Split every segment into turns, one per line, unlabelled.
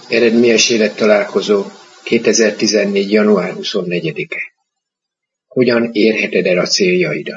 Eredményes élettalálkozó 2014. január 24-e. Hogyan érheted el a céljaidat?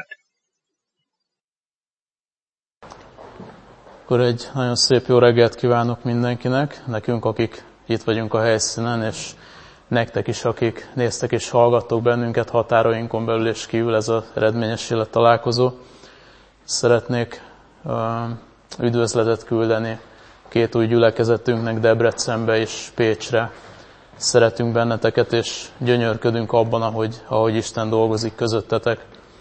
Akkor egy nagyon szép jó reggelt kívánok mindenkinek, nekünk, akik itt vagyunk a helyszínen, és nektek is, akik néztek és hallgattok bennünket határainkon belül és kívül, ez az eredményes élettalálkozó. Szeretnék üdvözletet küldeni két új gyülekezetünknek, Debrecenbe és Pécsre. Szeretünk benneteket, és gyönyörködünk abban, ahogy Isten dolgozik közöttetek.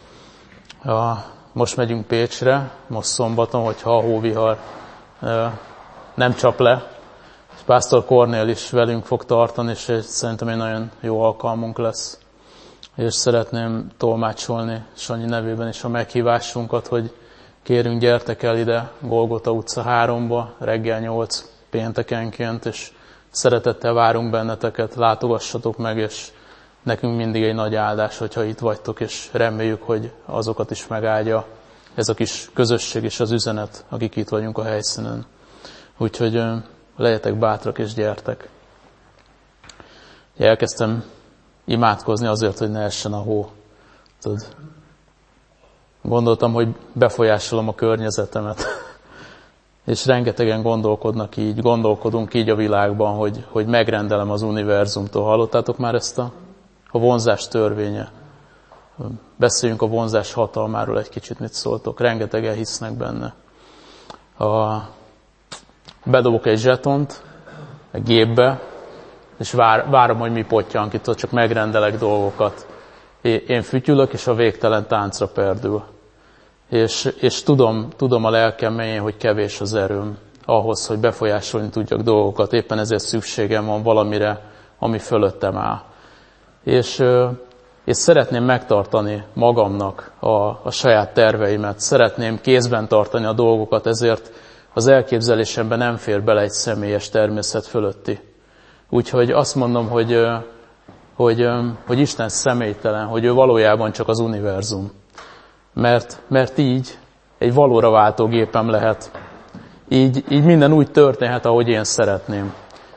Most megyünk Pécsre, most szombaton, hogyha a hóvihar nem csap le. És Pásztor Kornél is velünk fog tartani, és szerintem egy nagyon jó alkalmunk lesz. És szeretném tolmácsolni Sanyi nevében is a meghívásunkat, hogy kérünk, gyertek el ide Golgota utca 3-ba, reggel 8 péntekenként, és szeretettel várunk benneteket, látogassatok meg, és nekünk mindig egy nagy áldás, hogyha itt vagytok, és reméljük, hogy azokat is megáldja ez a kis közösség és az üzenet, akik itt vagyunk a helyszínen. Úgyhogy legyetek bátrak és gyertek. Elkezdtem imádkozni azért, hogy ne essen a hó. Gondoltam, hogy befolyásolom a környezetemet. És rengetegen gondolkodunk így a világban, hogy megrendelem az univerzumtól. Hallottátok már ezt a vonzás törvénye? Beszéljünk a vonzás hatalmáról egy kicsit, mit szóltok. Rengetegen hisznek benne. Bedobok egy zsetont egy gépbe, és várom, hogy mi pottyan ki, csak megrendelek dolgokat. Én fütyülök, és a végtelen táncra perdül. És tudom a lelkem mélyén, hogy kevés az erőm ahhoz, hogy befolyásolni tudjak dolgokat. Éppen ezért szükségem van valamire, ami fölöttem áll. És szeretném megtartani magamnak a saját terveimet. Szeretném kézben tartani a dolgokat, ezért az elképzelésemben nem fér bele egy személyes természet fölötti. Úgyhogy azt mondom, hogy Isten személytelen, hogy ő valójában csak az univerzum. Mert így egy valóra váltó gépem lehet. Így minden úgy történhet, ahogy én szeretném.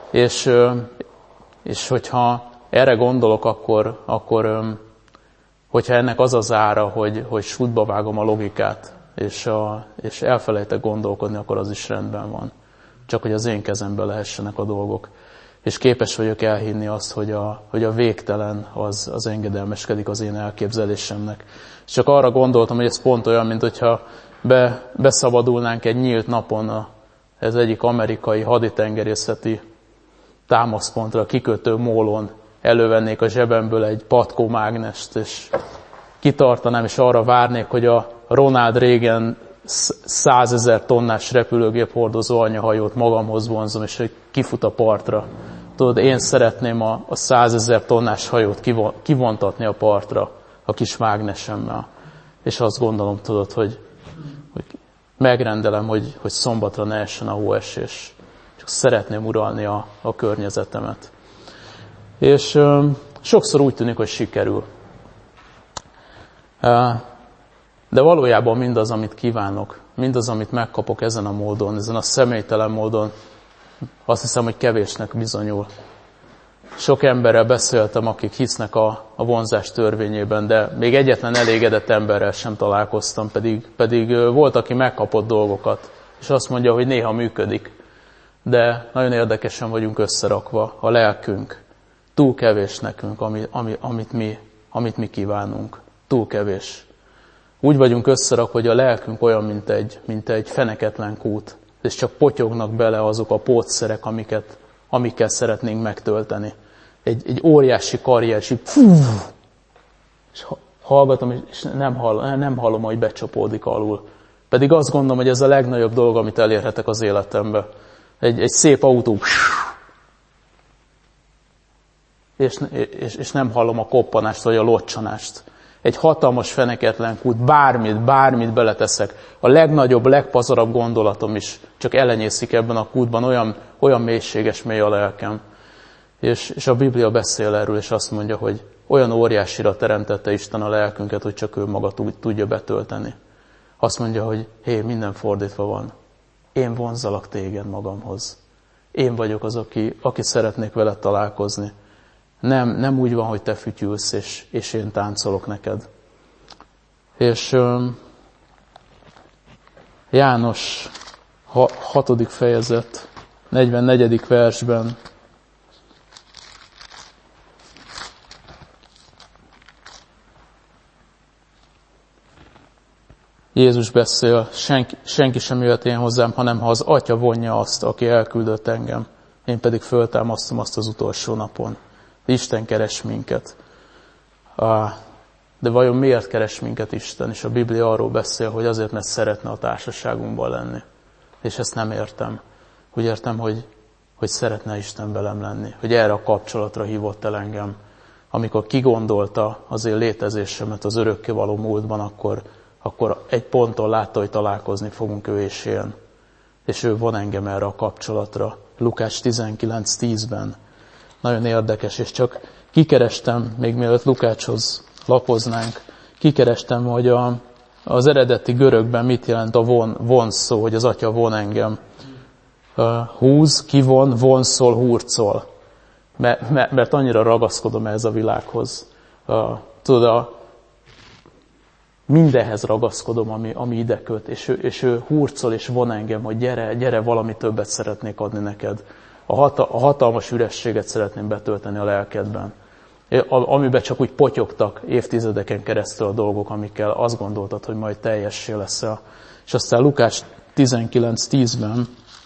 És hogyha erre gondolok, akkor hogyha ennek az az ára, hogy sútba vágom a logikát, és elfelejtek gondolkodni, akkor az is rendben van. Csak hogy az én kezembe lehessenek a dolgok. És képes vagyok elhinni azt, hogy a végtelen az engedelmeskedik az én elképzelésemnek. És csak arra gondoltam, hogy ez pont olyan, mint hogyha beszabadulnánk egy nyílt napon ez egyik amerikai haditengerészeti támaszpontra, kikötő mólon, elővennék a zsebemből egy patkómágnest, és kitartanám, és arra várnék, hogy a Ronald Reagan 100 000 tonnás repülőgép hordozó anyahajót magamhoz vonzom, és hogy kifut a partra. Tudod, én szeretném a 100 000 tonnás hajót kivontatni a partra a kis mágnesemmel. És azt gondolom, tudod, hogy megrendelem, hogy szombatra ne essen a hóesés. Csak szeretném uralni a környezetemet. És sokszor úgy tűnik, hogy sikerül. De valójában mindaz, amit kívánok, mindaz, amit megkapok ezen a módon, ezen a személytelen módon, azt hiszem, hogy kevésnek bizonyul. Sok emberrel beszéltem, akik hisznek a vonzás törvényében, de még egyetlen elégedett emberrel sem találkoztam, pedig volt, aki megkapott dolgokat, és azt mondja, hogy néha működik. De nagyon érdekesen vagyunk összerakva, a lelkünk. Túl kevés nekünk, amit mi kívánunk. Túl kevés. Úgy vagyunk összerakva, hogy a lelkünk olyan, mint egy feneketlen kút, és csak potyognak bele azok a pótszerek, amikkel szeretnénk megtölteni. Egy óriási karrier, és hallgatom, és nem hallom, hogy becsapódik alul. Pedig azt gondolom, hogy ez a legnagyobb dolog, amit elérhetek az életembe. Egy szép autó, és nem hallom a koppanást, vagy a locsanást. Egy hatalmas feneketlen kút, bármit beleteszek. A legnagyobb, legpazarabb gondolatom is csak elenyészik ebben a kútban, olyan mélységes mély a lelkem. És a Biblia beszél erről, és azt mondja, hogy olyan óriásira teremtette Isten a lelkünket, hogy csak ő maga tudja betölteni. Azt mondja, hogy minden fordítva van. Én vonzalak téged magamhoz. Én vagyok az, aki szeretnék veled találkozni. Nem úgy van, hogy te fütyülsz, és én táncolok neked. És János 6. fejezet, 44. versben Jézus beszél, senki sem jöhet én hozzám, hanem ha az Atya vonja azt, aki elküldött engem. Én pedig föltámasztom azt az utolsó napon. Isten keres minket. De vajon miért keres minket Isten? És a Biblia arról beszél, hogy azért, mert szeretne a társaságunkban lenni. És ezt nem értem. Úgy értem, hogy szeretne Isten velem lenni. Hogy erre a kapcsolatra hívott el engem. Amikor kigondolta az én létezésemet az örökkévaló múltban, akkor egy ponton látta, hogy találkozni fogunk ő és én. És ő von engem erre a kapcsolatra. Lukács 19:10-ben. Nagyon érdekes, és csak kikerestem, még mielőtt Lukácshoz lapoznánk, kikerestem, hogy az eredeti görögben mit jelent a von szó, hogy az Atya von engem. Húz, kivon, vonszol, hurcol. Mert annyira ragaszkodom ehhez a világhoz. Tudod, mindenhez ragaszkodom, ami ide köt, és ő hurcol és von engem, hogy gyere, valami többet szeretnék adni neked. A hatalmas ürességet szeretném betölteni a lelkedben. Amiben csak úgy potyogtak évtizedeken keresztül a dolgok, amikkel azt gondoltad, hogy majd teljessé leszel. És aztán Lukács 19:10-ben,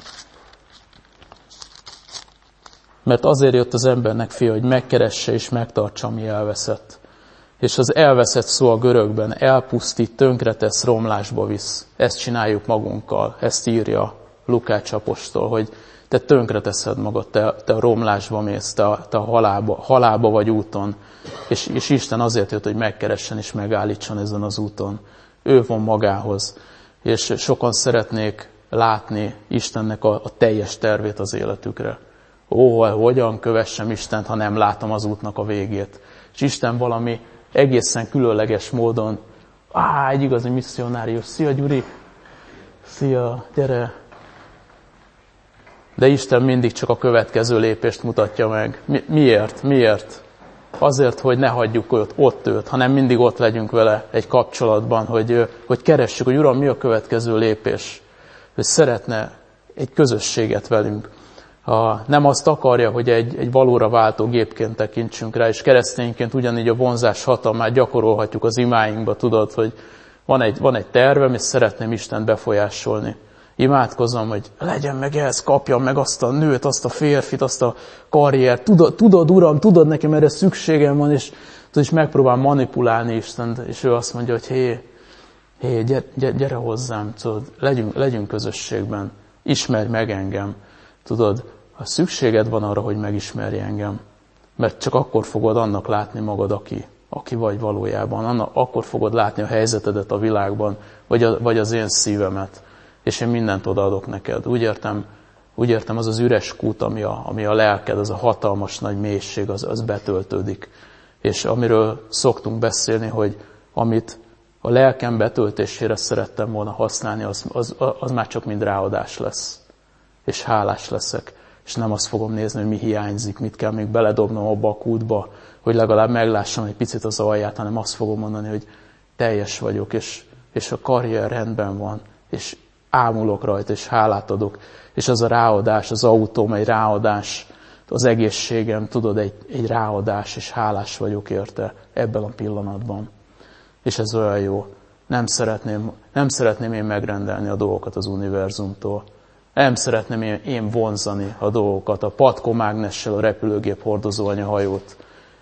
mert azért jött az embernek fia, hogy megkeresse és megtartsa, ami elveszett. És az elveszett szó a görögben elpusztít, tönkretesz, romlásba visz. Ezt csináljuk magunkkal, ezt írja Lukács apostol, hogy te tönkreteszed magad, te a romlásba mész, te a halálba vagy úton. És Isten azért jött, hogy megkeressen és megállítson ezen az úton. Ő von magához. És sokan szeretnék látni Istennek a teljes tervét az életükre. Hogyan kövessem Istent, ha nem látom az útnak a végét. És Isten valami egészen különleges módon, egy igazi misszionárius, szia Gyuri, szia, gyere. De Isten mindig csak a következő lépést mutatja meg. Miért? Azért, hogy ne hagyjuk ott őt, hanem mindig ott legyünk vele egy kapcsolatban, hogy keressük, hogy Uram, mi a következő lépés. Hogy szeretne egy közösséget velünk. Nem azt akarja, hogy egy valóra váltó gépként tekintsünk rá, és keresztényként ugyanígy a vonzás hatalmát gyakorolhatjuk az imáinkba, tudod, hogy van egy tervem, és szeretném Istent befolyásolni. Imádkozom, hogy legyen meg ez, kapjam meg azt a nőt, azt a férfit, azt a karriert. Tudod, Uram, tudod, nekem erre szükségem van, és megpróbál manipulálni Istent, és ő azt mondja, hogy hé, gyere hozzám, tudod, legyünk közösségben, ismerj meg engem. Tudod, ha szükséged van arra, hogy megismerj engem, mert csak akkor fogod annak látni magad, aki vagy valójában. Akkor fogod látni a helyzetedet a világban, vagy az én szívemet. És én mindent odaadok neked. Úgy értem, az üres kút, ami a lelked, az a hatalmas nagy mélység, az betöltődik. És amiről szoktunk beszélni, hogy amit a lelkem betöltésére szerettem volna használni, az már csak mind ráadás lesz. És hálás leszek. És nem azt fogom nézni, hogy mi hiányzik, mit kell még beledobnom abba a kútba, hogy legalább meglássam egy picit az alját, hanem azt fogom mondani, hogy teljes vagyok, és a karrier rendben van, és ámulok rajta, és hálát adok. És az a ráadás, az autóm egy ráadás, az egészségem, tudod, egy ráadás, és hálás vagyok érte ebben a pillanatban. És ez olyan jó. Nem szeretném én megrendelni a dolgokat az univerzumtól. Nem szeretném én vonzani a dolgokat, a patkómágnessel a repülőgép hordozó anyahajót.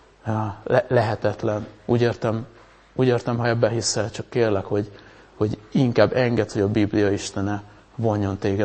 Lehetetlen. Úgy értem, ha ebben hiszel, csak kérlek, hogy inkább engedd, hogy a Biblia Istene vonjon téged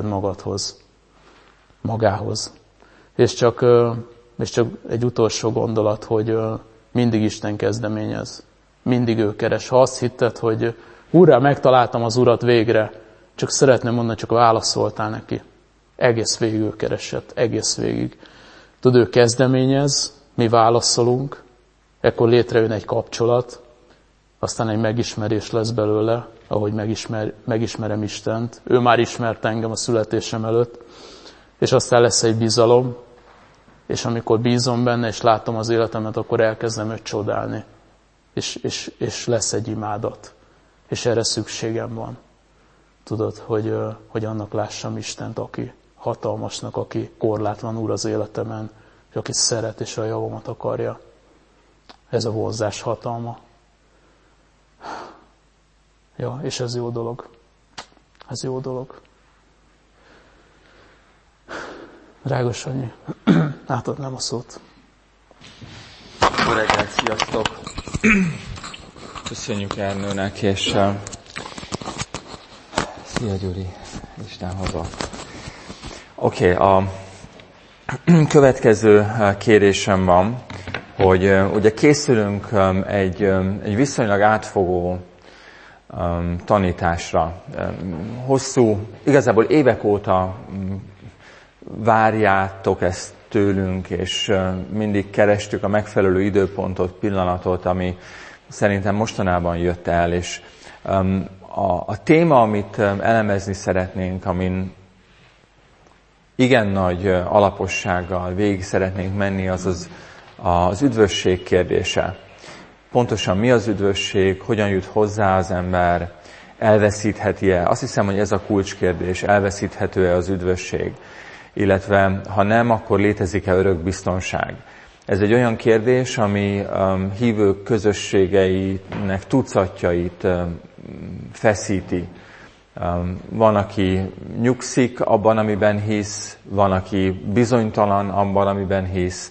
magához. És csak egy utolsó gondolat, hogy mindig Isten kezdeményez. Mindig ő keres. Ha azt hitted, hogy hurrá, megtaláltam az Urat végre, csak szeretném mondani, csak válaszoltál neki. Egész végig ő keresett, egész végig. Tudod, ő kezdeményez, mi válaszolunk, ekkor létrejön egy kapcsolat, aztán egy megismerés lesz belőle, ahogy megismerem Istent. Ő már ismert engem a születésem előtt, És aztán lesz egy bizalom, és amikor bízom benne, és látom az életemet, akkor elkezdem őt csodálni. És lesz egy imádat. És erre szükségem van. Tudod, hogy annak lássam Istent, aki hatalmasnak, aki korlátlan úr az életemen, és aki szeret és a javamat akarja. Ez a vonzás hatalma. Ja, és ez jó dolog. Ez jó dolog. Drága Sanyi, átadnám a szót.
Jó reggelt, sziasztok! Köszönjük Ernőnek, és szia Gyuri, Isten hozott. Oké, a következő kérésem van, hogy ugye készülünk egy viszonylag átfogó tanításra. Hosszú, igazából évek óta várjátok ezt tőlünk, és mindig kerestük a megfelelő időpontot, pillanatot, ami szerintem mostanában jött el, és a téma, amit elemezni szeretnénk, amin igen nagy alapossággal végig szeretnénk menni, az üdvösség kérdése. Pontosan mi az üdvösség, hogyan jut hozzá az ember, elveszítheti-e? Azt hiszem, hogy ez a kulcskérdés, elveszíthető-e az üdvösség? Illetve ha nem, akkor létezik-e örök biztonság? Ez egy olyan kérdés, ami hívők közösségeinek tucatjait feszíti. Van, aki nyugszik abban, amiben hisz, van, aki bizonytalan abban, amiben hisz,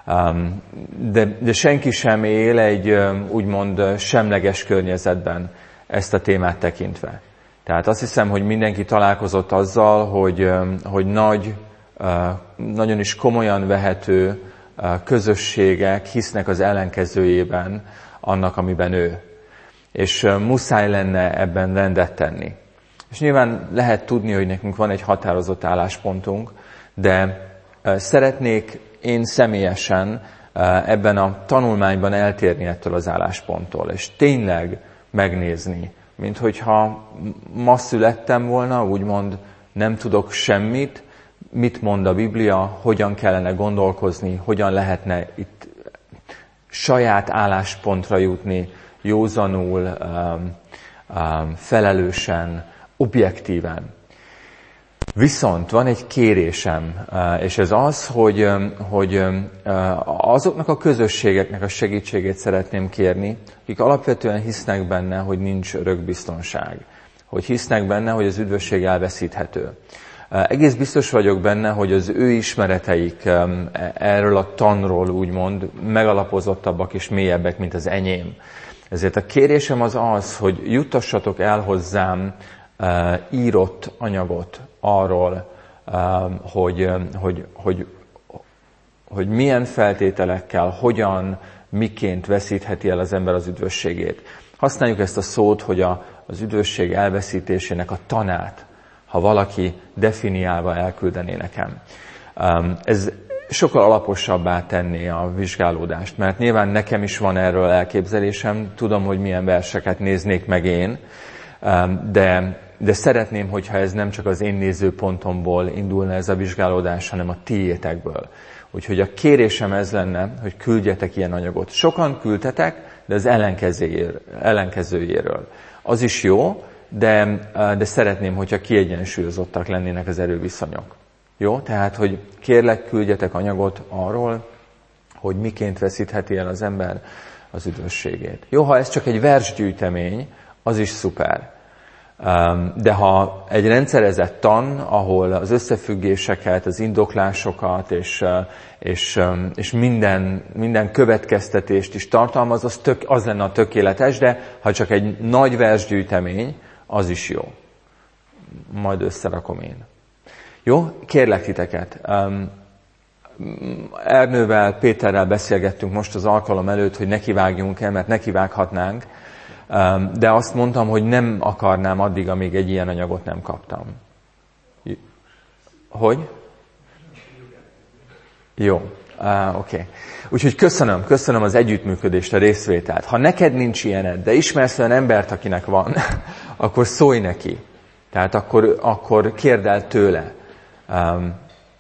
de senki sem él egy úgymond semleges környezetben ezt a témát tekintve. Tehát azt hiszem, hogy mindenki találkozott azzal, hogy nagyon is komolyan vehető közösségek hisznek az ellenkezőjében annak, amiben ő. És muszáj lenne ebben rendet tenni. És nyilván lehet tudni, hogy nekünk van egy határozott álláspontunk, de szeretnék én személyesen ebben a tanulmányban eltérni ettől az állásponttól, és tényleg megnézni, mint hogyha ma születtem volna, úgymond nem tudok semmit, mit mond a Biblia, hogyan kellene gondolkozni, hogyan lehetne itt saját álláspontra jutni, józanul, felelősen, objektíven. Viszont van egy kérésem, és ez az, hogy azoknak a közösségeknek a segítségét szeretném kérni, akik alapvetően hisznek benne, hogy nincs örök biztonság, hogy hisznek benne, hogy az üdvösség elveszíthető. Egész biztos vagyok benne, hogy az ő ismereteik erről a tanról úgymond megalapozottabbak és mélyebbek, mint az enyém. Ezért a kérésem az, hogy juttassatok el hozzám írott anyagot arról, hogy milyen feltételekkel, hogyan, miként veszítheti el az ember az üdvösségét. Használjuk ezt a szót, hogy az üdvösség elveszítésének a tanát, ha valaki definiálva elküldené nekem. Ez sokkal alaposabbá tenné a vizsgálódást, mert nyilván nekem is van erről elképzelésem, tudom, hogy milyen verseket néznék meg én, de szeretném, hogyha ez nem csak az én nézőpontomból indulna ez a vizsgálódás, hanem a tiétekből. Úgyhogy a kérésem ez lenne, hogy küldjetek ilyen anyagot. Sokan küldtetek, de az ellenkezőjéről. Az is jó, de szeretném, hogyha kiegyensúlyozottak lennének az erőviszonyok. Jó? Tehát, hogy kérlek, küldjetek anyagot arról, hogy miként veszítheti el az ember az üdvösségét. Jó, ha ez csak egy versgyűjtemény, az is szuper. De ha egy rendszerezett tan, ahol az összefüggéseket, az indoklásokat és minden következtetést is tartalmaz, az lenne a tökéletes, de ha csak egy nagy versgyűjtemény, az is jó. Majd összerakom én. Jó? Kérlek titeket. Ernővel, Péterrel beszélgettünk most az alkalom előtt, hogy nekivágjunk el, mert nekivághatnánk, de azt mondtam, hogy nem akarnám addig, amíg egy ilyen anyagot nem kaptam. Hogy? Jó. Oké. Úgyhogy köszönöm az együttműködést, a részvételt. Ha neked nincs ilyened, de ismersz olyan embert, akinek van, akkor szólj neki. Tehát akkor kérd el tőle.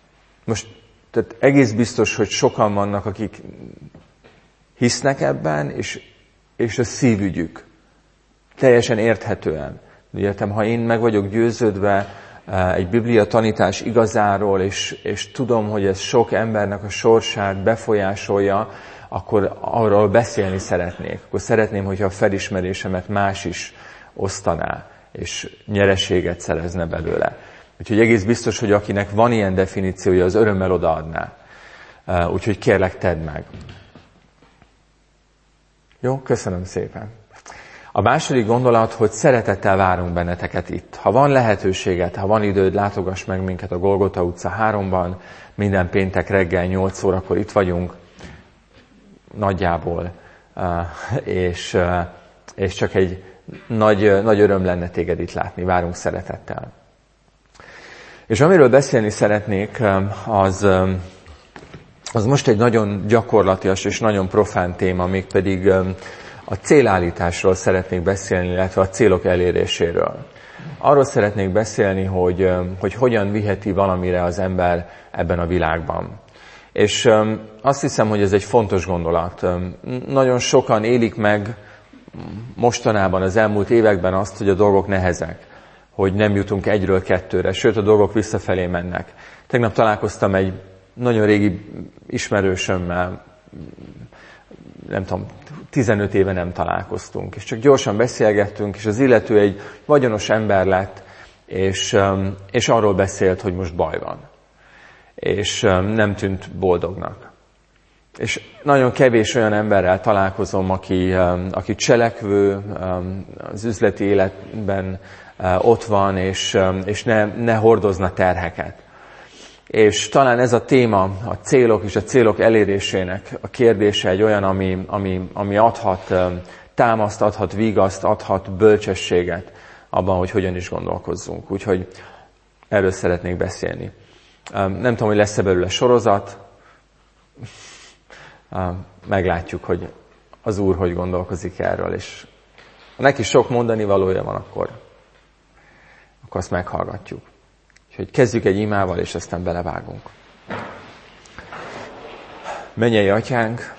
Most tehát egész biztos, hogy sokan vannak, akik hisznek ebben, és a szívügyük. Teljesen érthetően. Értem, ha én meg vagyok győződve egy Biblia tanítás igazáról, és tudom, hogy ez sok embernek a sorsát befolyásolja, akkor arról beszélni szeretnék. Akkor szeretném, hogyha a felismerésemet más is osztaná, és nyereséget szerezne belőle. Úgyhogy egész biztos, hogy akinek van ilyen definíciója, az örömmel odaadná. Úgyhogy kérlek, tedd meg. Jó, köszönöm szépen. A második gondolat, hogy szeretettel várunk benneteket itt. Ha van lehetőséged, ha van időd, látogass meg minket a Golgota utca 3-ban. Minden péntek reggel 8 órakor itt vagyunk. Nagyjából. És csak egy nagy öröm lenne téged itt látni. Várunk szeretettel. És amiről beszélni szeretnék, az most egy nagyon gyakorlatias és nagyon profán téma, mégpedig a célállításról szeretnék beszélni, illetve a célok eléréséről. Arról szeretnék beszélni, hogy hogyan viheti valamire az ember ebben a világban. És azt hiszem, hogy ez egy fontos gondolat. Nagyon sokan élik meg mostanában, az elmúlt években azt, hogy a dolgok nehezek, hogy nem jutunk 1-ről 2-re, sőt a dolgok visszafelé mennek. Tegnap találkoztam egy nagyon régi ismerősömmel, nem tudom, 15 éve nem találkoztunk, és csak gyorsan beszélgettünk, és az illető egy vagyonos ember lett, és arról beszélt, hogy most baj van. És nem tűnt boldognak. És nagyon kevés olyan emberrel találkozom, aki cselekvő, az üzleti életben ott van, és ne hordozna terheket. És talán ez a téma, a célok és a célok elérésének a kérdése egy olyan, ami adhat támaszt, adhat vigaszt, adhat bölcsességet abban, hogy hogyan is gondolkozzunk. Úgyhogy erről szeretnék beszélni. Nem tudom, hogy lesz-e belőle sorozat. Meglátjuk, hogy az Úr hogy gondolkozik erről. És ha neki sok mondani valója van, akkor azt meghallgatjuk. Úgyhogy kezdjük egy imával, és aztán belevágunk. Mennyei Atyánk,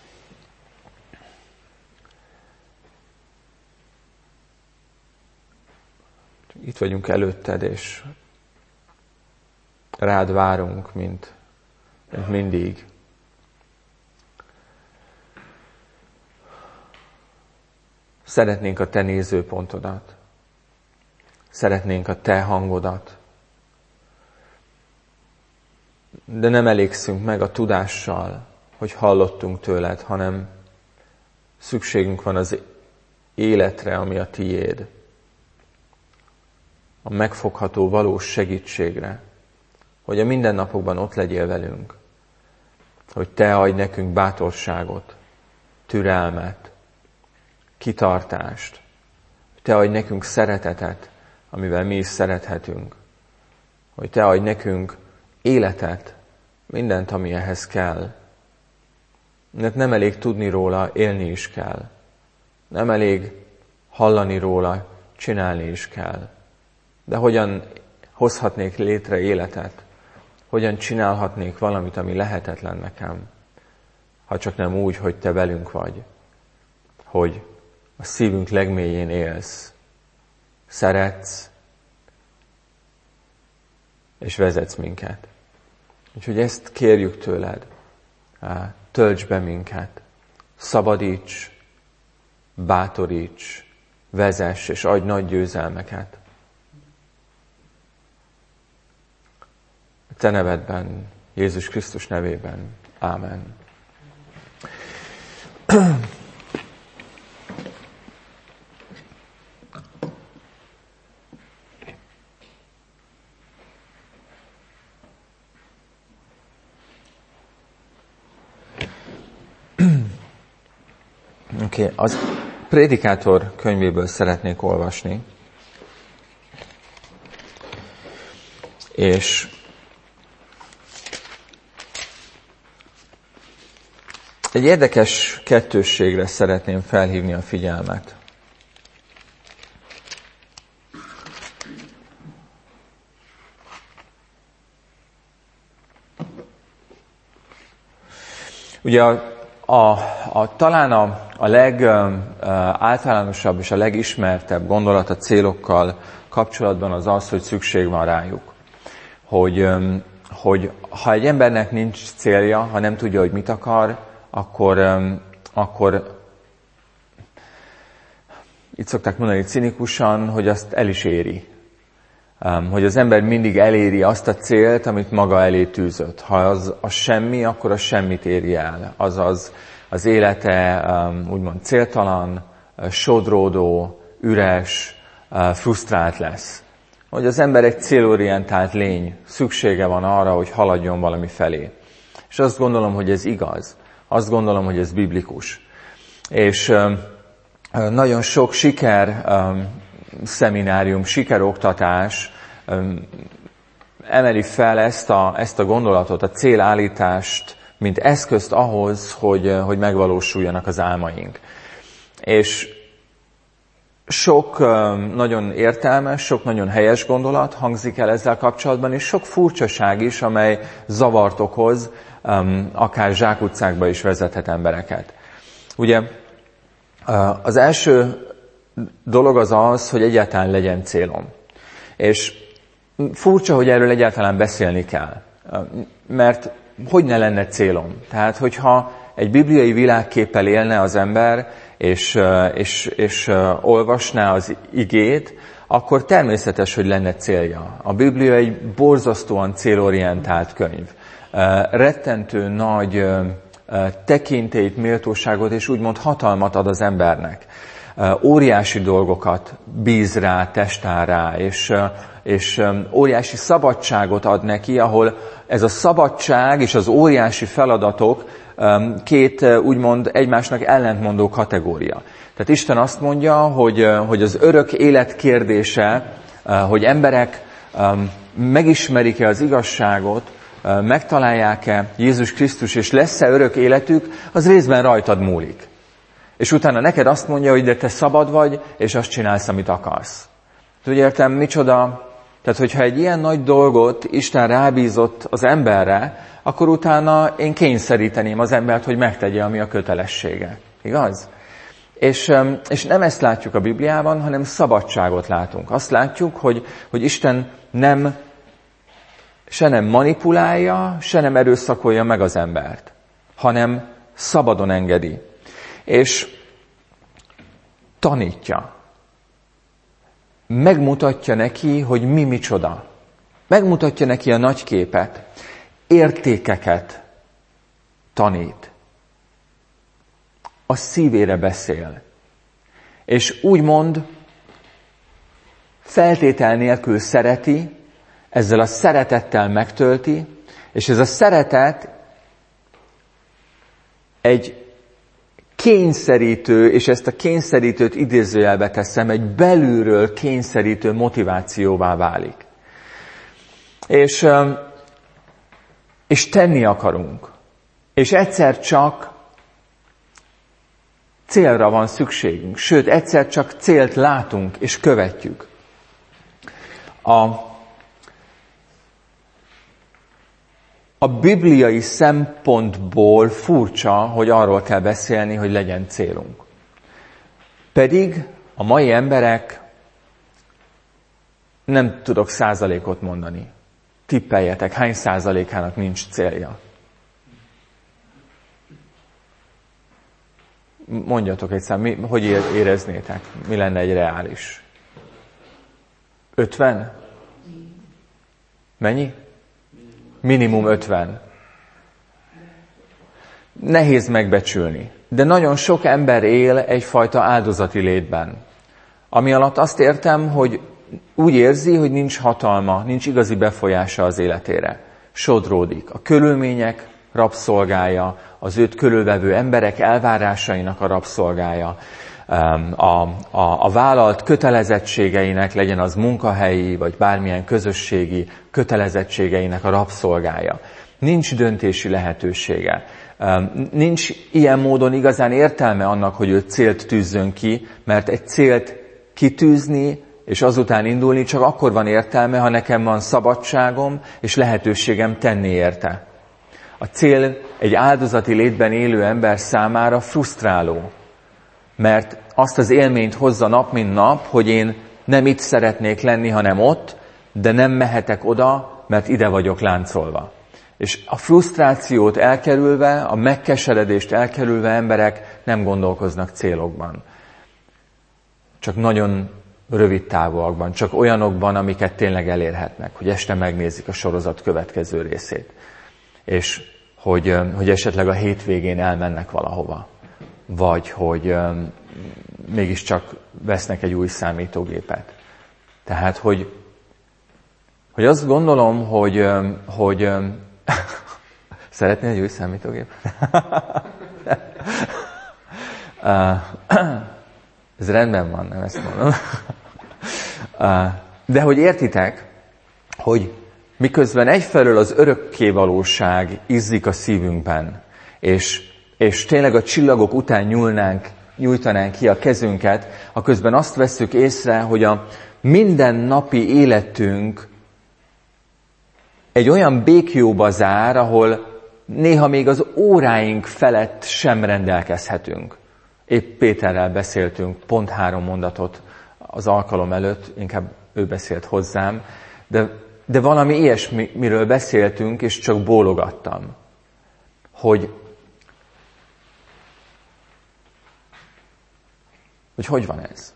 itt vagyunk előtted, és rád várunk, mint mindig. Szeretnénk a te nézőpontodat. Szeretnénk a te hangodat. De nem elégszünk meg a tudással, hogy hallottunk tőled, hanem szükségünk van az életre, ami a tiéd. A megfogható, valós segítségre, hogy a mindennapokban ott legyél velünk, hogy te adj nekünk bátorságot, türelmet, kitartást, te adj nekünk szeretetet, amivel mi is szerethetünk, hogy te adj nekünk életet, mindent, ami ehhez kell. Mert nem elég tudni róla, élni is kell. Nem elég hallani róla, csinálni is kell. De hogyan hozhatnék létre életet? Hogyan csinálhatnék valamit, ami lehetetlen nekem? Ha csak nem úgy, hogy te velünk vagy. Hogy a szívünk legmélyén élsz. Szeretsz, és vezetsz minket. Úgyhogy ezt kérjük tőled. Tölts be minket. Szabadíts, bátoríts, vezess, és adj nagy győzelmeket. A te nevedben, Jézus Krisztus nevében. Ámen. Oké, az Prédikátor könyvéből szeretnék olvasni. És egy érdekes kettősségre szeretném felhívni a figyelmet. Ugye talán a legáltalánosabb és a legismertebb gondolat a célokkal kapcsolatban az az, hogy szükség van rájuk. Hogy ha egy embernek nincs célja, ha nem tudja, hogy mit akar, akkor itt szokták mondani cinikusan, hogy azt el is éri. Hogy az ember mindig eléri azt a célt, amit maga elé tűzött. Ha az semmi, akkor az semmit éri el. Azaz az élete úgymond céltalan, sodródó, üres, frusztrált lesz. Hogy az ember egy célorientált lény, szüksége van arra, hogy haladjon valami felé. És azt gondolom, hogy ez igaz. Azt gondolom, hogy ez biblikus. És nagyon sok szeminárium, sikeroktatás emeli fel ezt a gondolatot, a célállítást, mint eszközt ahhoz, hogy megvalósuljanak az álmaink. És sok nagyon értelmes, sok nagyon helyes gondolat hangzik el ezzel kapcsolatban, és sok furcsaság is, amely zavart okoz, akár zsákutcákba is vezethet embereket. Ugye az első dolog az, hogy egyáltalán legyen célom. És furcsa, hogy erről egyáltalán beszélni kell. Mert hogy ne lenne célom? Tehát, hogyha egy bibliai világképpel élne az ember, és olvasná az igét, akkor természetes, hogy lenne célja. A Biblia egy borzasztóan célorientált könyv. Rettentő nagy tekintélyt, méltóságot és úgymond hatalmat ad az embernek. Óriási dolgokat bíz rá, testál rá, és óriási szabadságot ad neki, ahol ez a szabadság és az óriási feladatok két úgymond egymásnak ellentmondó kategória. Tehát Isten azt mondja, hogy az örök élet kérdése, hogy emberek megismerik-e az igazságot, megtalálják-e Jézus Krisztus, és lesz-e örök életük, az részben rajtad múlik. És utána neked azt mondja, hogy de te szabad vagy, és azt csinálsz, amit akarsz. Úgy értem, micsoda? Tehát, hogyha egy ilyen nagy dolgot Isten rábízott az emberre, akkor utána én kényszeríteném az embert, hogy megtegye, ami a kötelessége. Igaz? És nem ezt látjuk a Bibliában, hanem szabadságot látunk. Azt látjuk, hogy Isten se nem manipulálja, se nem erőszakolja meg az embert, hanem szabadon engedi. És tanítja. Megmutatja neki, hogy mi micsoda. Megmutatja neki a nagy képet. Értékeket tanít. A szívére beszél. És úgymond feltétel nélkül szereti, ezzel a szeretettel megtölti, és ez a szeretet egy kényszerítő, és ezt a kényszerítőt idézőjelbe teszem, egy belülről kényszerítő motivációvá válik. És tenni akarunk. És egyszer csak célra van szükségünk. Sőt, egyszer csak célt látunk és követjük. A bibliai szempontból furcsa, hogy arról kell beszélni, hogy legyen célunk. Pedig a mai emberek, nem tudok százalékot mondani. Tippeljetek, hány százalékának nincs célja? Mondjatok egy szám, hogy éreznétek? Mi lenne egy reális? 50? Mennyi? Minimum 50. Nehéz megbecsülni. De nagyon sok ember él egyfajta áldozati létben. Ami alatt azt értem, hogy úgy érzi, hogy nincs hatalma, nincs igazi befolyása az életére. Sodródik. A körülmények rabszolgája, az őt körülvevő emberek elvárásainak a rabszolgája, a vállalt kötelezettségeinek, legyen az munkahelyi, vagy bármilyen közösségi kötelezettségeinek a rabszolgája. Nincs döntési lehetősége. Nincs ilyen módon igazán értelme annak, hogy ő célt tűzzön ki, mert egy célt kitűzni, és azután indulni csak akkor van értelme, ha nekem van szabadságom, és lehetőségem tenni érte. A cél egy áldozati létben élő ember számára frusztráló. Mert azt az élményt hozza nap, mint nap, hogy én nem itt szeretnék lenni, hanem ott, de nem mehetek oda, mert ide vagyok láncolva. És a frusztrációt elkerülve, a megkeseredést elkerülve emberek nem gondolkoznak célokban. Csak nagyon rövid távúakban, csak olyanokban, amiket tényleg elérhetnek, hogy este megnézik a sorozat következő részét. És hogy esetleg a hétvégén elmennek valahova. Vagy hogy mégiscsak vesznek egy új számítógépet. Tehát, hogy azt gondolom, hogy szeretnél egy új számítógépet? Ez rendben van, nem ezt mondom. De hogy értitek, hogy miközben egyfelől az örökkévalóság izzik a szívünkben, és tényleg a csillagok után nyújtanánk ki a kezünket, aközben azt vesszük észre, hogy a mindennapi életünk egy olyan békjóba zár, ahol néha még az óráink felett sem rendelkezhetünk. Épp Péterrel beszéltünk pont 3 mondatot az alkalom előtt, inkább ő beszélt hozzám, de valami ilyesmiről beszéltünk, és csak bólogattam, hogy van ez?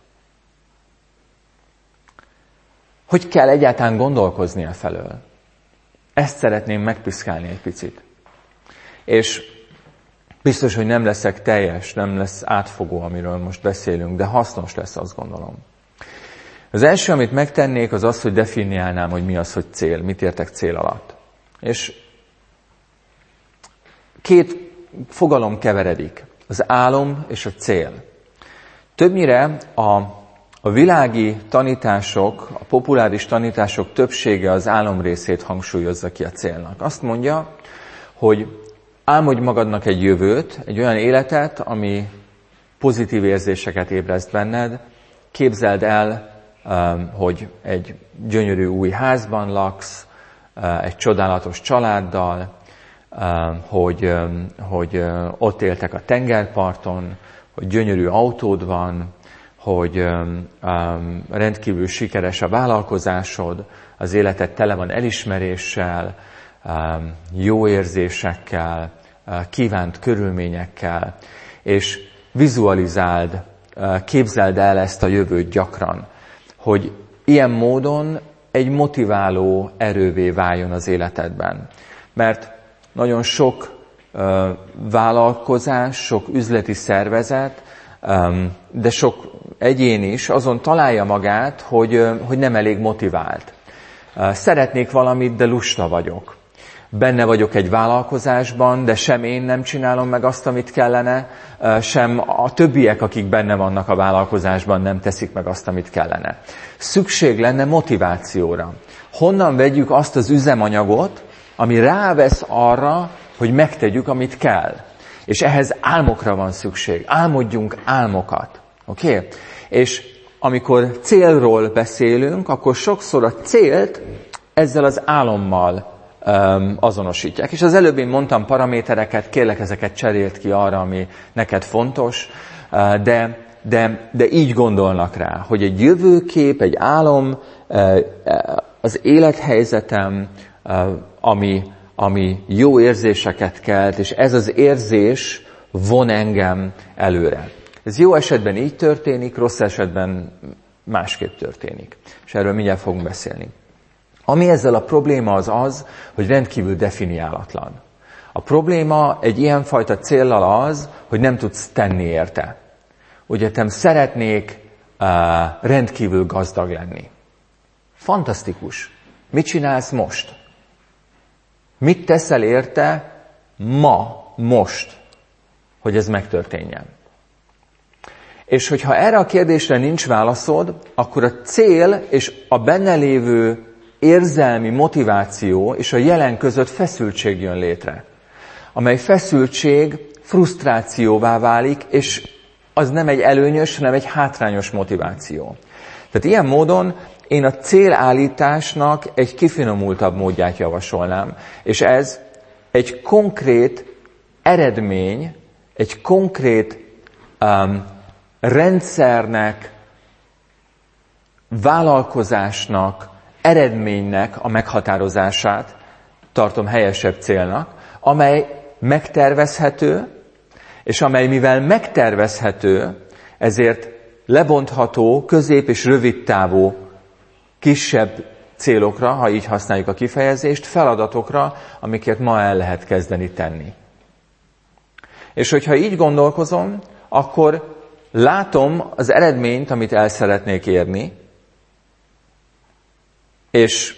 Hogy kell egyáltalán gondolkozni felől? Ezt szeretném megpiszkálni egy picit. És biztos, hogy nem leszek teljes, nem lesz átfogó, amiről most beszélünk, de hasznos lesz, azt gondolom. Az első, amit megtennék, az az, hogy definiálnám, hogy mi az, hogy cél, mit értek cél alatt. És 2 fogalom keveredik, az álom és a cél. Többnyire a világi tanítások, a populáris tanítások többsége az álom részét hangsúlyozza ki a célnak. Azt mondja, hogy álmodj magadnak egy jövőt, egy olyan életet, ami pozitív érzéseket ébreszt benned. Képzeld el, hogy egy gyönyörű új házban laksz, egy csodálatos családdal, hogy ott éltek a tengerparton, hogy gyönyörű autód van, hogy rendkívül sikeres a vállalkozásod, az életed tele van elismeréssel, jó érzésekkel, kívánt körülményekkel, és vizualizáld, képzeld el ezt a jövőt gyakran, hogy ilyen módon egy motiváló erővé váljon az életedben. Mert nagyon sok vállalkozás, sok üzleti szervezet, de sok egyén is azon találja magát, hogy nem elég motivált. Szeretnék valamit, de lusta vagyok. Benne vagyok egy vállalkozásban, de sem én nem csinálom meg azt, amit kellene, sem a többiek, akik benne vannak a vállalkozásban, nem teszik meg azt, amit kellene. Szükség lenne motivációra. Honnan vegyük azt az üzemanyagot, ami rávesz arra, hogy megtegyük, amit kell. És ehhez álmokra van szükség. Álmodjunk álmokat. Oké? És amikor célról beszélünk, akkor sokszor a célt ezzel az álommal azonosítják. És az előbb én mondtam paramétereket, kérlek ezeket cserélt ki arra, ami neked fontos, de így gondolnak rá, hogy egy jövőkép, egy álom, az élethelyzetem, ami jó érzéseket kelt, és ez az érzés von engem előre. Ez jó esetben így történik, rossz esetben másképp történik. És erről mindjárt fogunk beszélni. Ami ezzel a probléma az, hogy rendkívül definiálatlan. A probléma egy ilyenfajta céllal az, hogy nem tudsz tenni érte. Ugye te szeretnék rendkívül gazdag lenni. Fantasztikus. Mit csinálsz most? Mit teszel érte most, hogy ez megtörténjen? És hogyha erre a kérdésre nincs válaszod, akkor a cél és a benne lévő érzelmi motiváció és a jelen között feszültség jön létre, amely feszültség frusztrációvá válik, és az nem egy előnyös, hanem egy hátrányos motiváció. Tehát ilyen módon én a célállításnak egy kifinomultabb módját javasolnám, és ez egy konkrét eredmény egy konkrét rendszernek, vállalkozásnak, eredménynek a meghatározását tartom helyesebb célnak, amely megtervezhető, és amely mivel megtervezhető, ezért lebontható, közép- és rövidtávú kisebb célokra, ha így használjuk a kifejezést, feladatokra, amiket ma el lehet kezdeni tenni. És hogyha így gondolkozom, akkor látom az eredményt, amit el szeretnék érni, és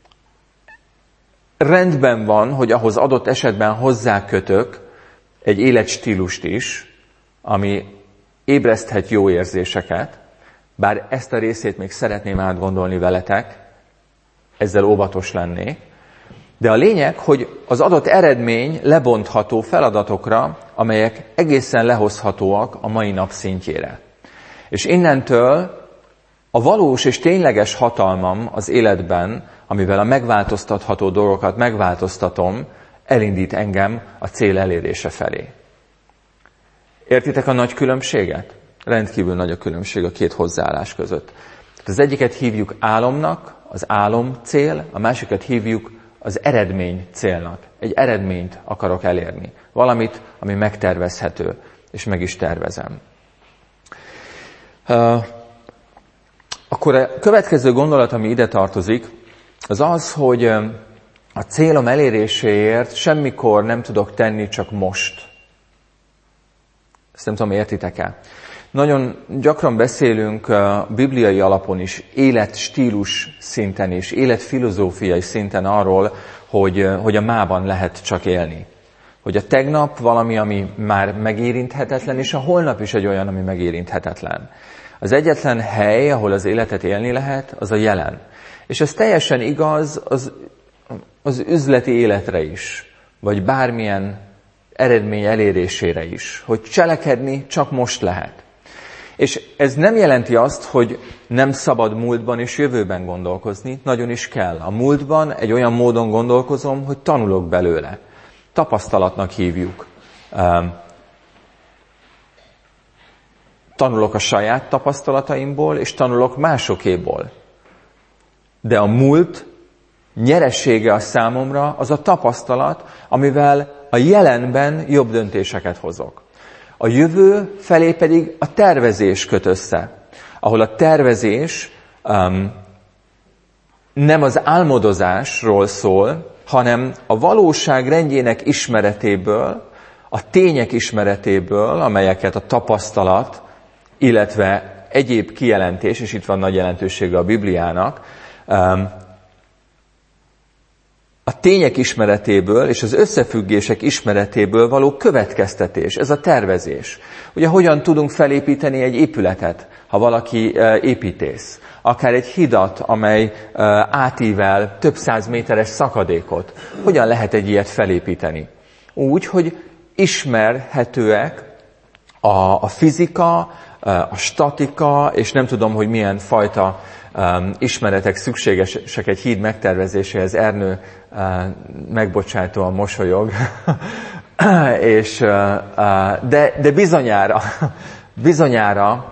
rendben van, hogy ahhoz adott esetben hozzákötök egy életstílust is, ami ébreszthet jó érzéseket, bár ezt a részét még szeretném átgondolni veletek, ezzel óvatos lennék, de a lényeg, hogy az adott eredmény lebontható feladatokra, amelyek egészen lehozhatóak a mai nap szintjére. És innentől a valós és tényleges hatalmam az életben, amivel a megváltoztatható dolgokat megváltoztatom, elindít engem a cél elérése felé. Értitek a nagy különbséget? Rendkívül nagy a különbség a két hozzáállás között. Az egyiket hívjuk álomnak, az álom cél, a másikat hívjuk az eredmény célnak. Egy eredményt akarok elérni. Valamit, ami megtervezhető, és meg is tervezem. Akkor a következő gondolat, ami ide tartozik, az az, hogy a célom eléréséért semmikor nem tudok tenni, csak most. Ezt nem tudom, értitek-e? Nagyon gyakran beszélünk bibliai alapon is, életstílus szinten is, életfilozófiai szinten arról, hogy a mában lehet csak élni. Hogy a tegnap valami, ami már megérinthetetlen, és a holnap is egy olyan, ami megérinthetetlen. Az egyetlen hely, ahol az életet élni lehet, az a jelen. És ez teljesen igaz az üzleti életre is, vagy bármilyen eredmény elérésére is, hogy cselekedni csak most lehet. És ez nem jelenti azt, hogy nem szabad múltban és jövőben gondolkozni, nagyon is kell. A múltban egy olyan módon gondolkozom, hogy tanulok belőle. Tapasztalatnak hívjuk. Tanulok a saját tapasztalataimból, és tanulok másokéból. De a múlt nyeressége a számomra az a tapasztalat, amivel a jelenben jobb döntéseket hozok. A jövő felé pedig a tervezés köt össze, ahol a tervezés nem az álmodozásról szól, hanem a valóság rendjének ismeretéből, a tények ismeretéből, amelyeket a tapasztalat, illetve egyéb kijelentés, és itt van nagy jelentősége a Bibliának, a tények ismeretéből és az összefüggések ismeretéből való következtetés, ez a tervezés. Ugye hogyan tudunk felépíteni egy épületet, ha valaki építész? Akár egy hidat, amely átível több száz méteres szakadékot. Hogyan lehet egy ilyet felépíteni? Úgy, hogy ismerhetőek a fizika, a statika, és nem tudom, hogy milyen fajta ismeretek szükségesek egy híd megtervezéséhez. Ernő megbocsátóan mosolyog, de bizonyára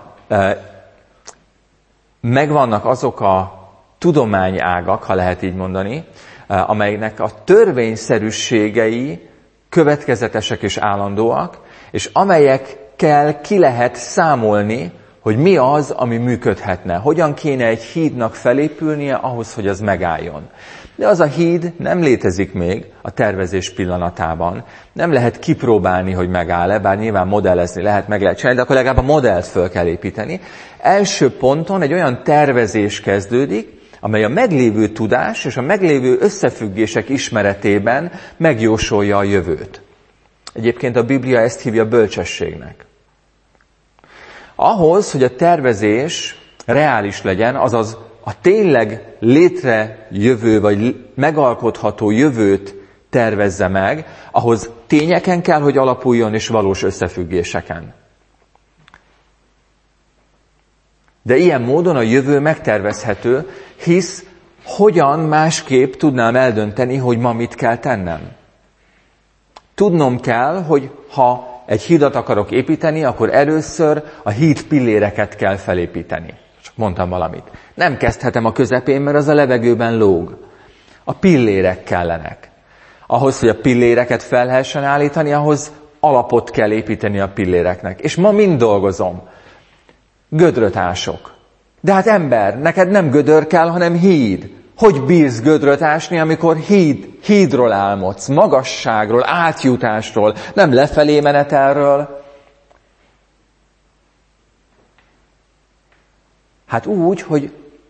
megvannak azok a tudományágak, ha lehet így mondani, amelynek a törvényszerűségei következetesek és állandóak, és amelyekkel ki lehet számolni, hogy mi az, ami működhetne. Hogyan kéne egy hídnak felépülnie ahhoz, hogy az megálljon. De az a híd nem létezik még a tervezés pillanatában. Nem lehet kipróbálni, hogy megáll-e, bár nyilván modellezni lehet, meg lehet csinálni, de akkor legalább a modellt föl kell építeni. Első ponton egy olyan tervezés kezdődik, amely a meglévő tudás és a meglévő összefüggések ismeretében megjósolja a jövőt. Egyébként a Biblia ezt hívja bölcsességnek. Ahhoz, hogy a tervezés reális legyen, azaz a tényleg létrejövő vagy megalkotható jövőt tervezze meg, ahhoz tényeken kell, hogy alapuljon és valós összefüggéseken. De ilyen módon a jövő megtervezhető, hisz hogyan másképp tudnám eldönteni, hogy ma mit kell tennem. Tudnom kell, hogy ha egy hídat akarok építeni, akkor először a híd pilléreket kell felépíteni. Csak mondtam valamit. Nem kezdhetem a közepén, mert az a levegőben lóg. A pillérek kellenek. Ahhoz, hogy a pilléreket fel lehessen állítani, ahhoz alapot kell építeni a pilléreknek. És ma mind dolgozom. Gödröt ások. De hát ember, neked nem gödör kell, hanem híd. Hogy bírsz gödröt ásni, amikor hídról álmodsz, magasságról, átjutásról, nem lefelé menetelről? Hát úgy, hogy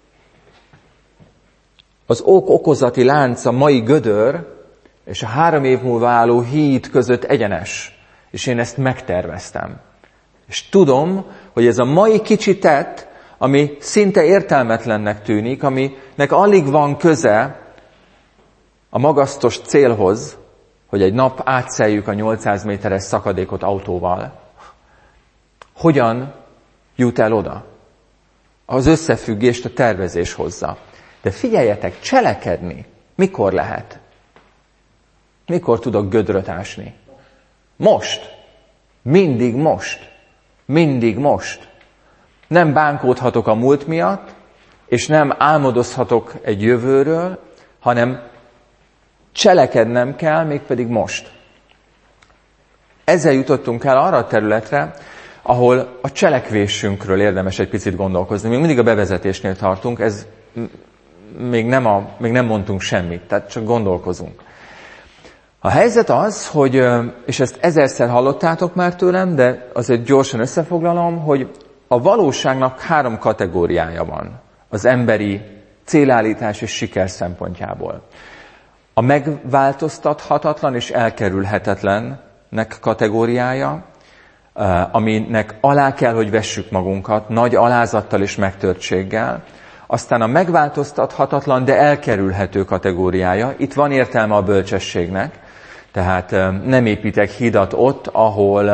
az ok-okozati lánc, a mai gödör és a 3 év múlva álló híd között egyenes. És én ezt megterveztem. És tudom, hogy ez a mai kicsi tett, ami szinte értelmetlennek tűnik, aminek alig van köze a magasztos célhoz, hogy egy nap átszeljük a 800 méteres szakadékot autóval. Hogyan jut el oda? Az összefüggést a tervezés hozza. De figyeljetek, cselekedni mikor lehet? Mikor tudok gödröt ásni? Most. Mindig most. Mindig most. Nem bánkódhatok a múlt miatt, és nem álmodozhatok egy jövőről, hanem cselekednem kell, mégpedig most. Ezzel jutottunk el arra a területre, ahol a cselekvésünkről érdemes egy picit gondolkozni. Még mindig a bevezetésnél tartunk, ez még nem mondtunk semmit, tehát csak gondolkozunk. A helyzet az, hogy, és ezt 1000-szer hallottátok már tőlem, de azért gyorsan összefoglalom, hogy a valóságnak 3 kategóriája van az emberi célállítás és siker szempontjából. A megváltoztathatatlan és elkerülhetetlennek kategóriája, aminek alá kell, hogy vessük magunkat, nagy alázattal és megtörtséggel. Aztán a megváltoztathatatlan, de elkerülhető kategóriája. Itt van értelme a bölcsességnek, tehát nem építek hidat ott, ahol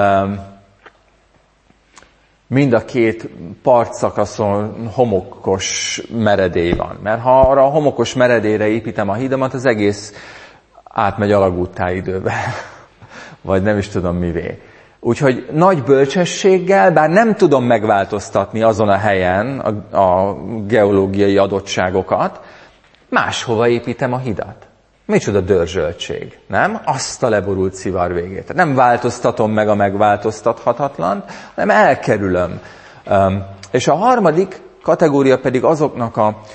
mind a 2 partszakaszon homokos meredély van. Mert ha arra a homokos meredélyre építem a hidamat, az egész átmegy alagúttá időben. Vagy nem is tudom mivé. Úgyhogy nagy bölcsességgel, bár nem tudom megváltoztatni azon a helyen a geológiai adottságokat, máshova építem a hidat. Micsoda dörzsöltség, nem? Azt a leborult szivar végét. Nem változtatom meg a megváltoztathatatlant, hanem elkerülöm. És a harmadik kategória pedig azoknak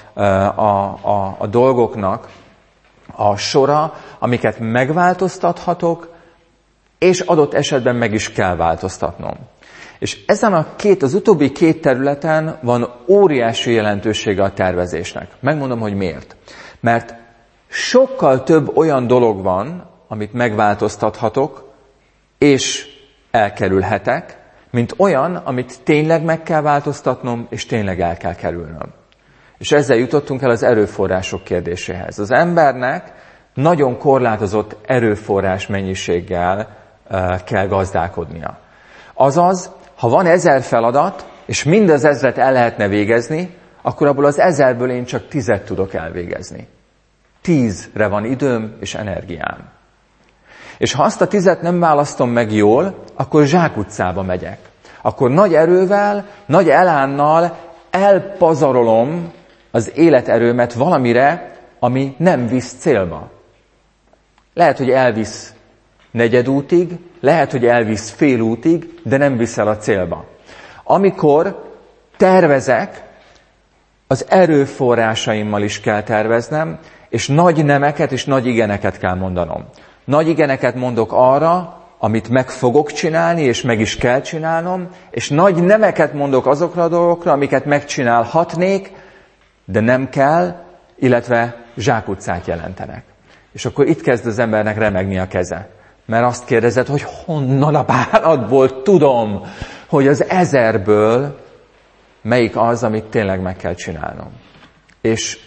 a dolgoknak a sora, amiket megváltoztathatok, és adott esetben meg is kell változtatnom. És ezen az utóbbi 2 területen van óriási jelentősége a tervezésnek. Megmondom, hogy miért. Mert sokkal több olyan dolog van, amit megváltoztathatok, és elkerülhetek, mint olyan, amit tényleg meg kell változtatnom, és tényleg el kell kerülnöm. És ezzel jutottunk el az erőforrások kérdéséhez. Az embernek nagyon korlátozott erőforrás mennyiséggel kell gazdálkodnia. Azaz, ha van 1000 feladat, és mind az 1000-et el lehetne végezni, akkor abból az 1000-ből én csak 10-et tudok elvégezni. 10-re van időm és energiám. És ha azt a 10-et nem választom meg jól, akkor zsákutcába megyek. Akkor nagy erővel, nagy elánnal elpazarolom az életerőmet valamire, ami nem visz célba. Lehet, hogy elvisz 4 útig, lehet, hogy elvisz fél útig, de nem visz el a célba. Amikor tervezek, az erőforrásaimmal is kell terveznem, és nagy nemeket és nagy igeneket kell mondanom. Nagy igeneket mondok arra, amit meg fogok csinálni, és meg is kell csinálnom, és nagy nemeket mondok azokra a dolgokra, amiket megcsinálhatnék, de nem kell, illetve zsákutcát jelentenek. És akkor itt kezd az embernek remegni a keze. Mert azt kérdezed, hogy honnan a bánatból tudom, hogy az 1000-ből melyik az, amit tényleg meg kell csinálnom. És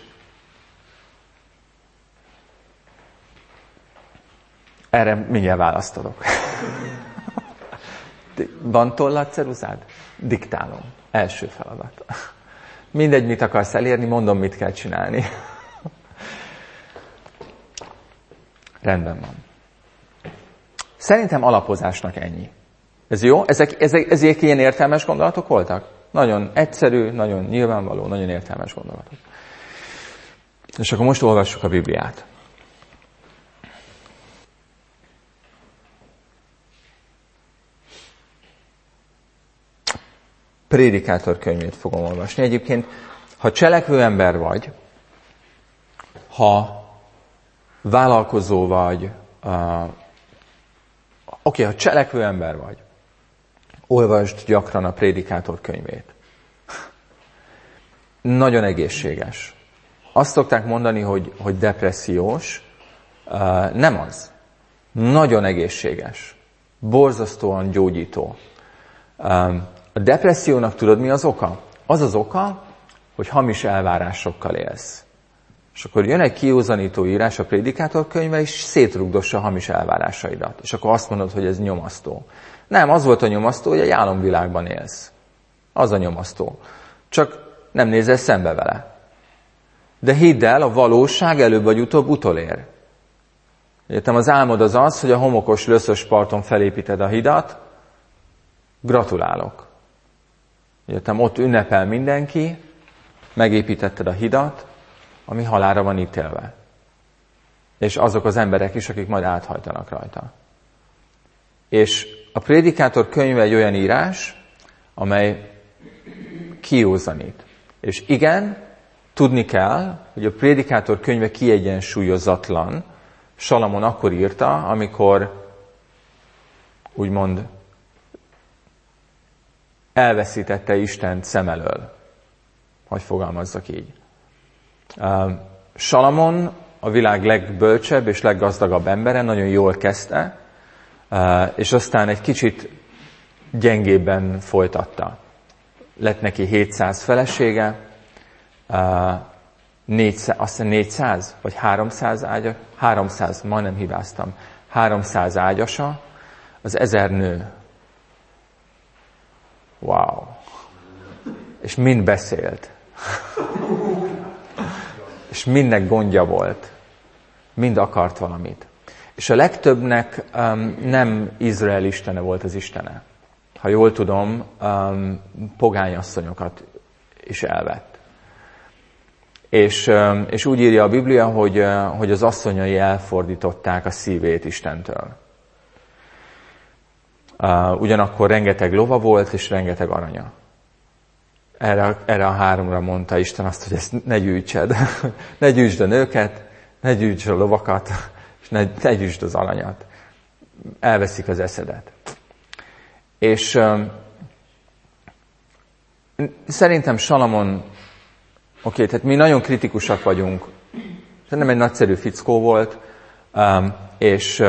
erre mindjárt választ adok. Van tollad, ceruzád? Diktálom. Első feladat. Mindegy, mit akarsz elérni, mondom, mit kell csinálni. Rendben van. Szerintem alapozásnak ennyi. Ez jó? Ezek ilyen értelmes gondolatok voltak? Nagyon egyszerű, nagyon nyilvánvaló, nagyon értelmes gondolatok. És akkor most olvassuk a Bibliát. Prédikátor könyvét fogom olvasni. Egyébként, ha cselekvő ember vagy, ha vállalkozó vagy, ha cselekvő ember vagy, olvasd gyakran a Prédikátor könyvét. Nagyon egészséges. Azt szokták mondani, hogy depressziós. Nem az. Nagyon egészséges. Borzasztóan gyógyító. A depressziónak tudod, mi az oka? Az az oka, hogy hamis elvárásokkal élsz. És akkor jön egy kiúzanító írás a Prédikátor könyve, és szétrugdossa a hamis elvárásaidat. És akkor azt mondod, hogy ez nyomasztó. Nem, az volt a nyomasztó, hogy egy álomvilágban élsz. Az a nyomasztó. Csak nem nézel szembe vele. De hidd el, a valóság előbb vagy utóbb utolér. Értem, az álmod az, hogy a homokos, löszös parton felépíted a hidat. Gratulálok. Értem, ott ünnepel mindenki, megépítetted a hidat, ami halálra van ítélve. És azok az emberek is, akik majd áthajtanak rajta. És a Prédikátor könyve egy olyan írás, amely kiúzanít. És igen, tudni kell, hogy a Prédikátor könyve kiegyensúlyozatlan. Salamon akkor írta, amikor úgymond elveszítette Istent szem elől. Hogy fogalmazzak így. Salamon a világ legbölcsebb és leggazdagabb embere, nagyon jól kezdte, és aztán egy kicsit gyengébben folytatta. Lett neki 700 felesége, 400 vagy 300 ágya, 300, majdnem hibáztam, 300 ágyasa, az 1000 nő. Wow! És mind beszélt. És mindnek gondja volt. Mind akart valamit. És a legtöbbnek nem Izrael istene volt az istene. Ha jól tudom, pogányasszonyokat is elvett. És úgy írja a Biblia, hogy az asszonyai elfordították a szívét Istentől. Ugyanakkor rengeteg lova volt, és rengeteg aranya. Erre a háromra mondta Isten azt, hogy ezt ne gyűjtsed. Ne gyűjtsd a nőket, ne gyűjtsd a lovakat, és ne gyűjtsd az aranyat. Elveszik az eszedet. És szerintem Salamon, tehát mi nagyon kritikusak vagyunk. Szerintem egy nagyszerű fickó volt, és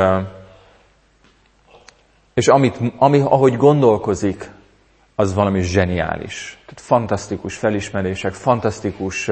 ahogy gondolkozik, az valami zseniális. Tehát fantasztikus felismerések, fantasztikus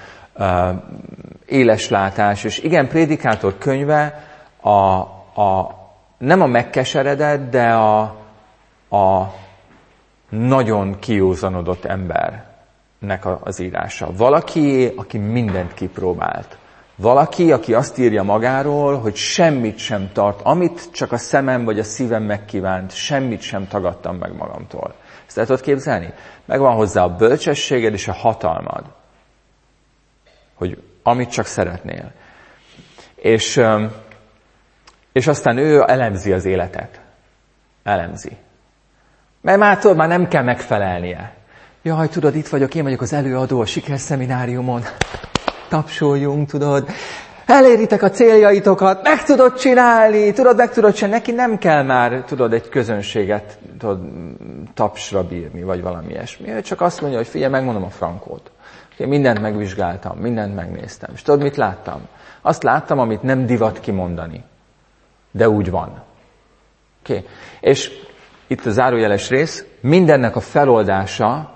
éleslátás, és igen, Prédikátor könyve nem a megkeseredett, de a nagyon kiózanodott embernek az írása. Valaki, aki mindent kipróbált. Valaki, aki azt írja magáról, hogy semmit sem tart, amit csak a szemem vagy a szívem megkívánt, semmit sem tagadtam meg magamtól. Ezt el tudod képzelni? Megvan hozzá a bölcsességed és a hatalmad, hogy amit csak szeretnél. És aztán ő elemzi az életet. Elemzi. Mert már nem kell megfelelnie. Jaj, tudod, itt vagyok, én vagyok az előadó a sikerszemináriumon. Tapsoljunk, tudod. Eléritek a céljaitokat, meg tudod csinálni, meg tudod csinálni. Neki nem kell már, tudod, egy közönséget tapsra bírni, vagy valami ilyesmi. Ő csak azt mondja, hogy figyelj, megmondom a frankót. Mindent megvizsgáltam, mindent megnéztem. És tudod, mit láttam? Azt láttam, amit nem divat kimondani. De úgy van. Okay. És itt a zárójeles rész, mindennek a feloldása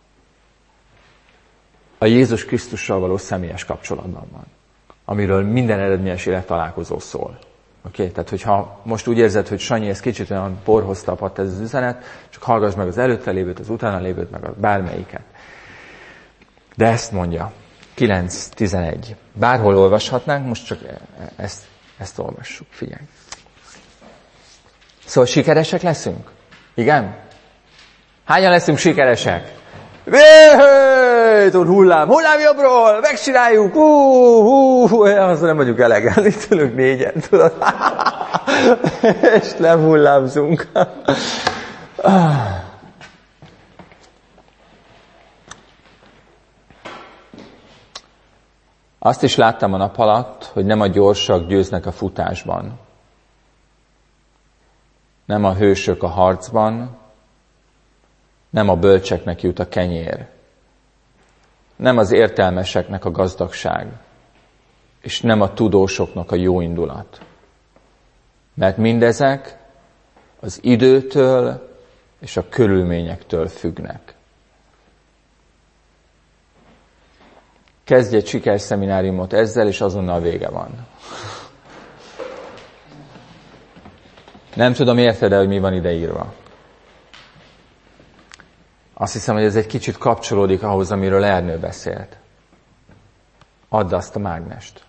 a Jézus Krisztussal való személyes kapcsolatban van, amiről minden eredményes élettalálkozó szól. Okay? Tehát, hogyha most úgy érzed, hogy Sanyi, ez kicsit olyan porhoz tapadt ez az üzenet, csak hallgass meg az előtte lévőt, az utána lévőt, meg a bármelyiket. De ezt mondja, 9-11. Bárhol olvashatnánk, most csak ezt olvassuk, figyelj. Szóval sikeresek leszünk? Igen? Hányan leszünk sikeresek? Hullám jobbról, megcsináljuk, azzal nem vagyunk elegen, itt ülünk 4-en, tudod? És nem hullámzunk. Azt is láttam a nap alatt, hogy nem a gyorsak győznek a futásban. Nem a hősök a harcban, nem a bölcseknek jut a kenyér, nem az értelmeseknek a gazdagság, és nem a tudósoknak a jó indulat. Mert mindezek az időtől és a körülményektől függnek. Kezdj egy sikerszemináriumot ezzel, és azonnal vége van. Nem tudom, érted-e, hogy mi van ide írva. Azt hiszem, hogy ez egy kicsit kapcsolódik ahhoz, amiről Ernő beszélt. Add azt a mágnest.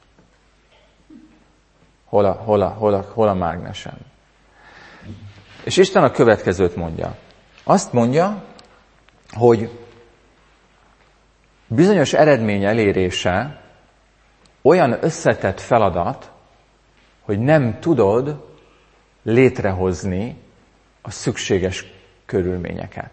Hol a mágnesen? És Isten a következőt mondja. Azt mondja, hogy bizonyos eredmény elérése olyan összetett feladat, hogy nem tudod létrehozni a szükséges körülményeket.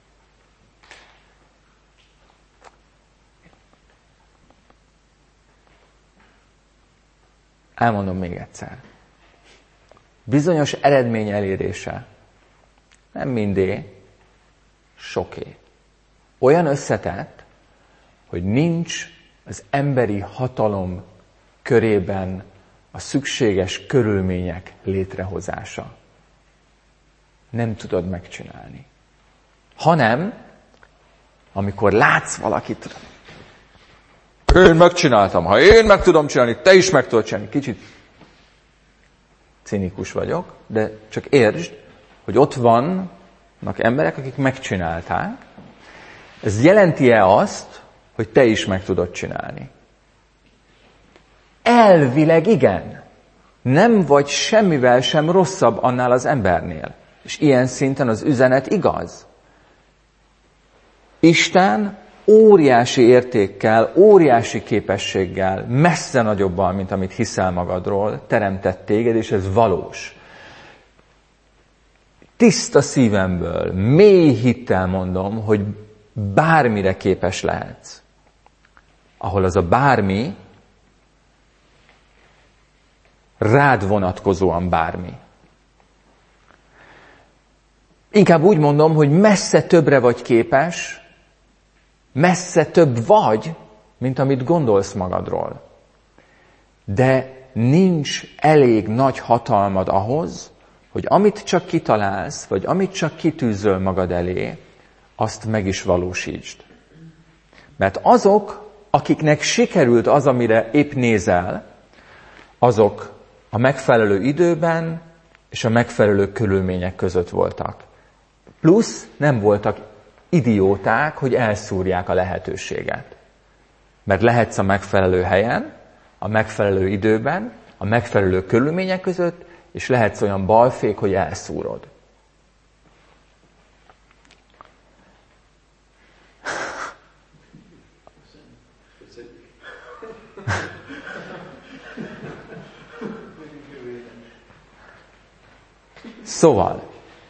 Elmondom még egyszer. Bizonyos eredmény elérése nem mindé, soké. Olyan összetett, hogy nincs az emberi hatalom körében a szükséges körülmények létrehozása. Nem tudod megcsinálni. Hanem, amikor látsz valakit, én megcsináltam, ha én meg tudom csinálni, te is meg tudod csinálni. Kicsit cinikus vagyok, de csak értsd, hogy ott vannak emberek, akik megcsinálták. Ez jelenti-e azt, hogy te is meg tudod csinálni? Elvileg igen. Nem vagy semmivel sem rosszabb annál az embernél. És ilyen szinten az üzenet igaz. Isten óriási értékkel, óriási képességgel, messze nagyobban, mint amit hiszel magadról, teremtett téged, és ez valós. Tiszta szívemből, mély hittel mondom, hogy bármire képes lehetsz. Ahol az a bármi rád vonatkozóan bármi. Inkább úgy mondom, hogy messze többre vagy képes, messze több vagy, mint amit gondolsz magadról. De nincs elég nagy hatalmad ahhoz, hogy amit csak kitalálsz, vagy amit csak kitűzöl magad elé, azt meg is valósítsd. Mert azok, akiknek sikerült az, amire épp nézel, azok a megfelelő időben és a megfelelő körülmények között voltak. Plusz nem voltak idióták, hogy elszúrják a lehetőséget. Mert lehetsz a megfelelő helyen, a megfelelő időben, a megfelelő körülmények között, és lehetsz olyan balfék, hogy elszúrod. Szóval,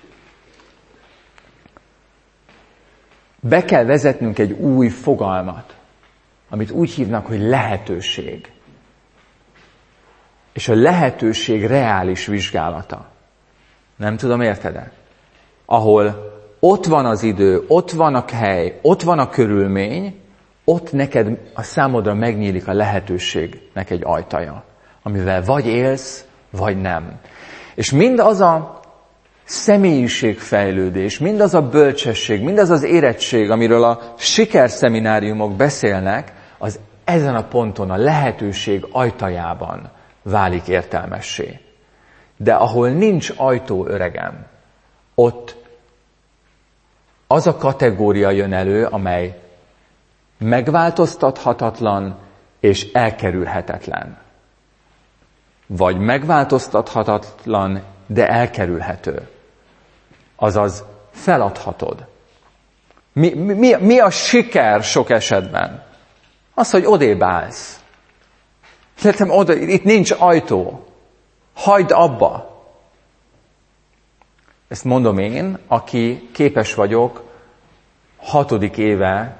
be kell vezetnünk egy új fogalmat, amit úgy hívnak, hogy lehetőség. És a lehetőség reális vizsgálata. Nem tudom, érted-e? Ahol ott van az idő, ott van a hely, ott van a körülmény, ott neked a számodra megnyílik a lehetőségnek egy ajtaja, amivel vagy élsz, vagy nem. És mindaz a személyiségfejlődés, mindaz a bölcsesség, mindaz az érettség, amiről a sikerszemináriumok beszélnek, az ezen a ponton a lehetőség ajtajában válik értelmessé. De ahol nincs ajtó, öregem, ott az a kategória jön elő, amely megváltoztathatatlan és elkerülhetetlen. vagy megváltoztathatatlan, de elkerülhető. Azaz feladhatod. Mi a siker sok esetben? Az, hogy odébb állsz. Itt nincs ajtó. Hagyd abba. Ezt mondom én, aki képes vagyok 6. éve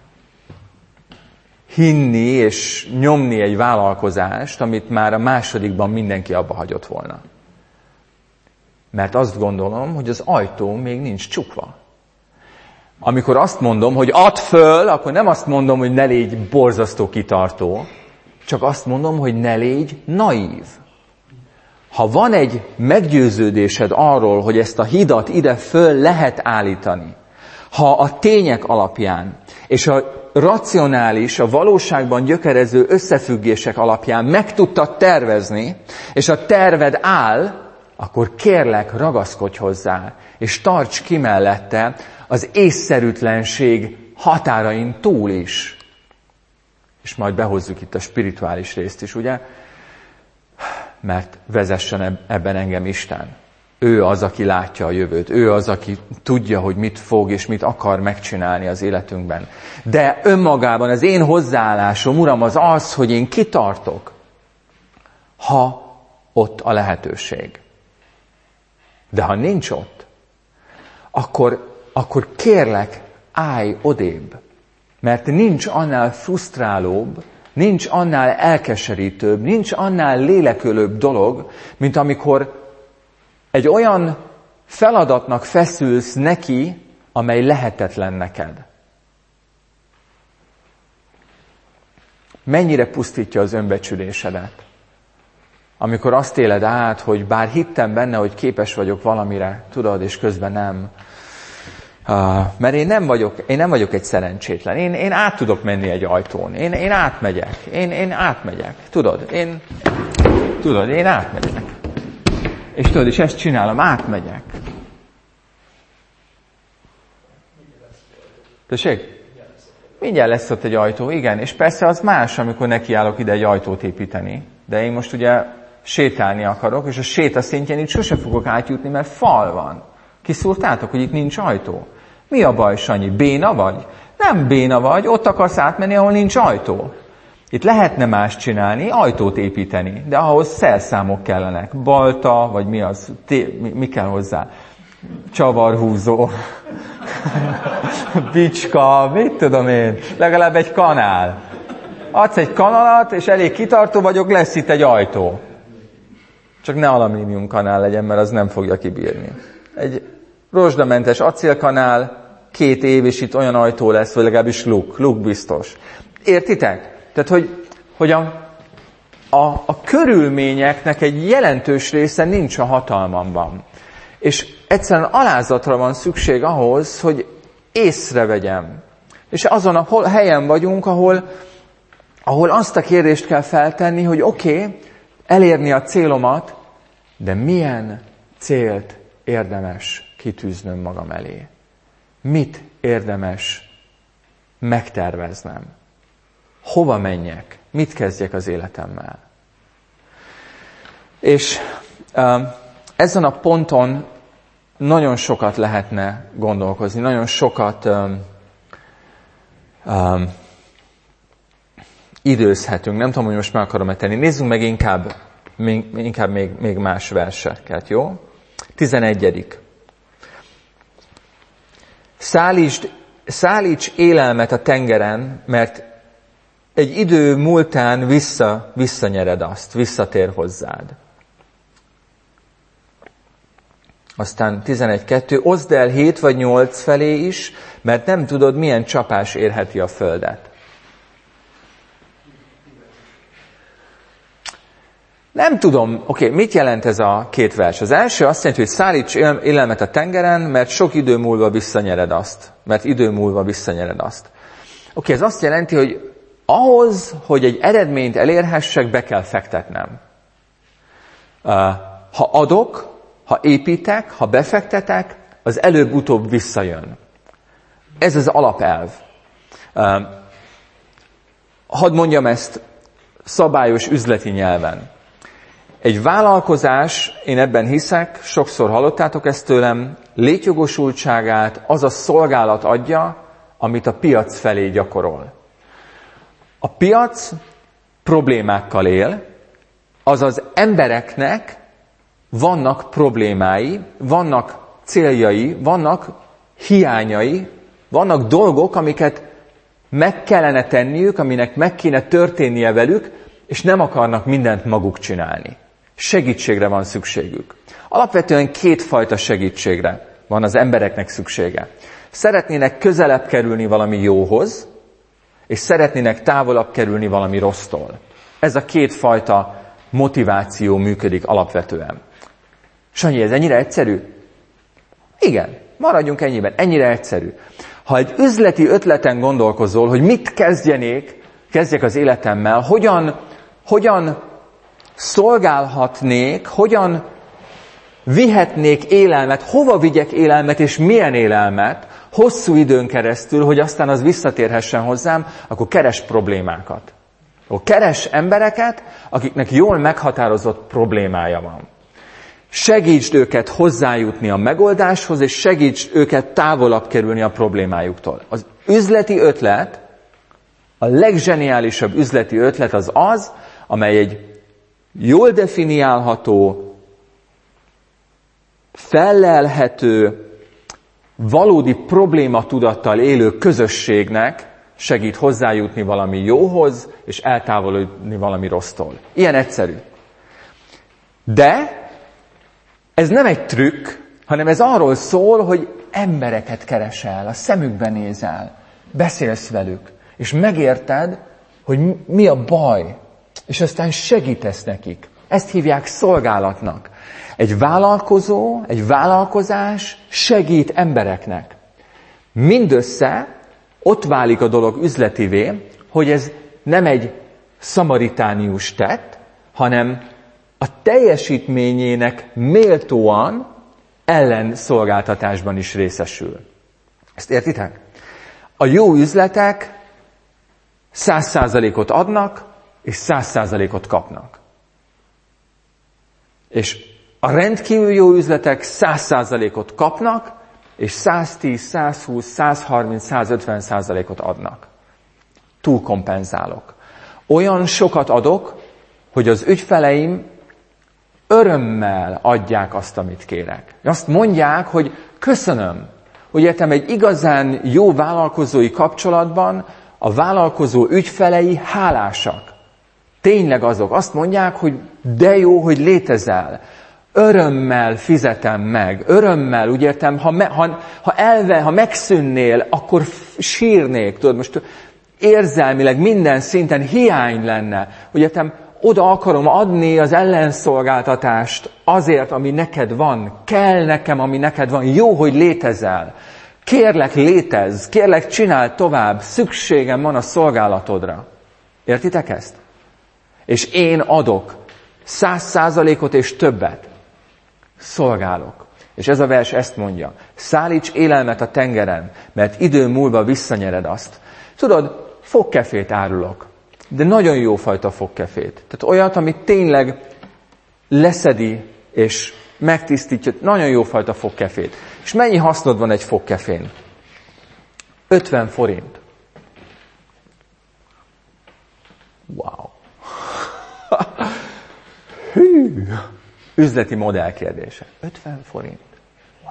hinni és nyomni egy vállalkozást, amit már a 2. mindenki abba hagyott volna. Mert azt gondolom, hogy az ajtó még nincs csukva. Amikor azt mondom, hogy add föl, akkor nem azt mondom, hogy ne légy borzasztó kitartó, csak azt mondom, hogy ne légy naív. Ha van egy meggyőződésed arról, hogy ezt a hidat ide föl lehet állítani, ha a tények alapján és a racionális, a valóságban gyökerező összefüggések alapján meg tudtad tervezni, és a terved áll, akkor kérlek, ragaszkodj hozzá, és tarts ki mellette az észszerűtlenség határain túl is. És majd behozzuk itt a spirituális részt is, ugye? Mert vezessen ebben engem Isten. Ő az, aki látja a jövőt. Ő az, aki tudja, hogy mit fog és mit akar megcsinálni az életünkben. De önmagában az én hozzáállásom, Uram, az az, hogy én kitartok, ha ott a lehetőség. De ha nincs ott, akkor kérlek, állj odébb. Mert nincs annál frusztrálóbb, nincs annál elkeserítőbb, nincs annál lélekölőbb dolog, mint amikor egy olyan feladatnak feszülsz neki, amely lehetetlen neked. Mennyire pusztítja az önbecsülésedet? Amikor azt éled át, hogy bár hittem benne, hogy képes vagyok valamire, tudod, és közben nem. Mert én nem vagyok egy szerencsétlen. Én át tudok menni egy ajtón. Én átmegyek. Én átmegyek. Tudod, én átmegyek. És tudod, és ezt csinálom, átmegyek. Tessék? Mindjárt lesz ott egy ajtó, igen. És persze az más, amikor nekiállok ide egy ajtót építeni. De én most ugye sétálni akarok, és a séta szintjén itt sose fogok átjutni, mert fal van. Kiszúrtátok, hogy itt nincs ajtó? Mi a baj, Sanyi? Béna vagy? Nem béna vagy, ott akarsz átmenni, ahol nincs ajtó. Itt lehetne más csinálni, ajtót építeni, de ahhoz szerszámok kellenek. Balta, vagy mi az? Mi kell hozzá? Csavarhúzó, bicska, mit tudom én, legalább egy kanál. Adsz egy kanalat, és elég kitartó vagyok, lesz itt egy ajtó. Csak ne alumínium kanál legyen, mert az nem fogja kibírni. Egy rozsdamentes acélkanál, 2 év, és itt olyan ajtó lesz, vagy legalábbis luk biztos. Értitek? Tehát, hogy a körülményeknek egy jelentős része nincs a hatalmamban. És egyszerűen alázatra van szükség ahhoz, hogy észrevegyem. És azon a helyen vagyunk, ahol azt a kérdést kell feltenni, hogy oké, elérni a célomat, de milyen célt érdemes kitűznöm magam elé? Mit érdemes megterveznem? Hova menjek? Mit kezdjek az életemmel? És ezen a ponton nagyon sokat lehetne gondolkozni, nagyon sokat időzhetünk. Nem tudom, hogy most meg akarom tenni. Nézzünk meg inkább még más verseket, jó? 11. Szállíts élelmet a tengeren, mert egy idő múltán visszanyered azt, visszatér hozzád. Aztán 11.2. Oszd el 7 vagy 8 felé is, mert nem tudod, milyen csapás érheti a földet. Nem tudom, oké, mit jelent ez a 2 vers? Az első azt jelenti, hogy szállíts élelmet a tengeren, mert sok idő múlva visszanyered azt. Oké, ez azt jelenti, hogy ahhoz, hogy egy eredményt elérhessek, be kell fektetnem. Ha adok, ha építek, ha befektetek, az előbb-utóbb visszajön. Ez az alapelv. Hadd mondjam ezt szabályos üzleti nyelven. Egy vállalkozás, én ebben hiszek, sokszor hallottátok ezt tőlem, létjogosultságát az a szolgálat adja, amit a piac felé gyakorol. A piac problémákkal él, azaz embereknek vannak problémái, vannak céljai, vannak hiányai, vannak dolgok, amiket meg kellene tenniük, aminek meg kéne történnie velük, és nem akarnak mindent maguk csinálni. Segítségre van szükségük. Alapvetően kétfajta segítségre van az embereknek szüksége. Szeretnének közelebb kerülni valami jóhoz, és szeretnének távolabb kerülni valami rossztól. Ez a kétfajta motiváció működik alapvetően. Sanyi, ez ennyire egyszerű? Igen, maradjunk ennyiben. Ennyire egyszerű. Ha egy üzleti ötleten gondolkozol, hogy mit kezdjek az életemmel, hogyan szolgálhatnék, hogyan vihetnék élelmet, hova vigyek élelmet és milyen élelmet hosszú időn keresztül, hogy aztán az visszatérhessen hozzám, akkor keres problémákat. Akkor keres embereket, akiknek jól meghatározott problémája van. Segítsd őket hozzájutni a megoldáshoz, és segítsd őket távolabb kerülni a problémájuktól. Az üzleti ötlet, a legzseniálisabb üzleti ötlet az, amely egy jól definiálható, fellelhető, valódi problématudattal élő közösségnek segít hozzájutni valami jóhoz, és eltávolodni valami rossztól. Ilyen egyszerű. De ez nem egy trükk, hanem ez arról szól, hogy embereket keresel, a szemükbe nézel, beszélsz velük, és megérted, hogy mi a baj, és aztán segítesz nekik. Ezt hívják szolgálatnak. Egy vállalkozó, egy vállalkozás segít embereknek. Mindössze ott válik a dolog üzletivé, hogy ez nem egy szamaritánius tett, hanem a teljesítményének méltóan ellenszolgáltatásban is részesül. Ezt értitek? A jó üzletek 100%-ot adnak, és 100%-ot kapnak. És a rendkívül jó üzletek 100%-ot kapnak, és 110, 120, 130, 150%-ot adnak. Túlkompenzálok. Olyan sokat adok, hogy az ügyfeleim örömmel adják azt, amit kérek. Azt mondják, hogy köszönöm. Hogy értem, egy igazán jó vállalkozói kapcsolatban a vállalkozó ügyfelei hálásak. Tényleg azok. Azt mondják, hogy de jó, hogy létezel. Örömmel fizetem meg. Örömmel, úgy értem, ha megszűnnél, akkor sírnék. Tudod, most érzelmileg minden szinten hiány lenne. Úgy értem, oda akarom adni az ellenszolgáltatást azért, ami neked van. Kell nekem, ami neked van. Jó, hogy létezel. Kérlek, létezz. Kérlek, csináld tovább. Szükségem van a szolgálatodra. Értitek ezt? És én adok 100%-ot és többet. Szolgálok. És ez a vers ezt mondja. Szállíts élelmet a tengeren, mert idő múlva visszanyered azt. Tudod, fogkefét árulok. De nagyon jó fajta fogkefét. Tehát olyat, amit tényleg leszedi és megtisztítja. Nagyon jó fajta fogkefét. És mennyi hasznod van egy fogkefén? 50 forint. Wow. Hű. Üzleti modell kérdése. 50 forint. Wow.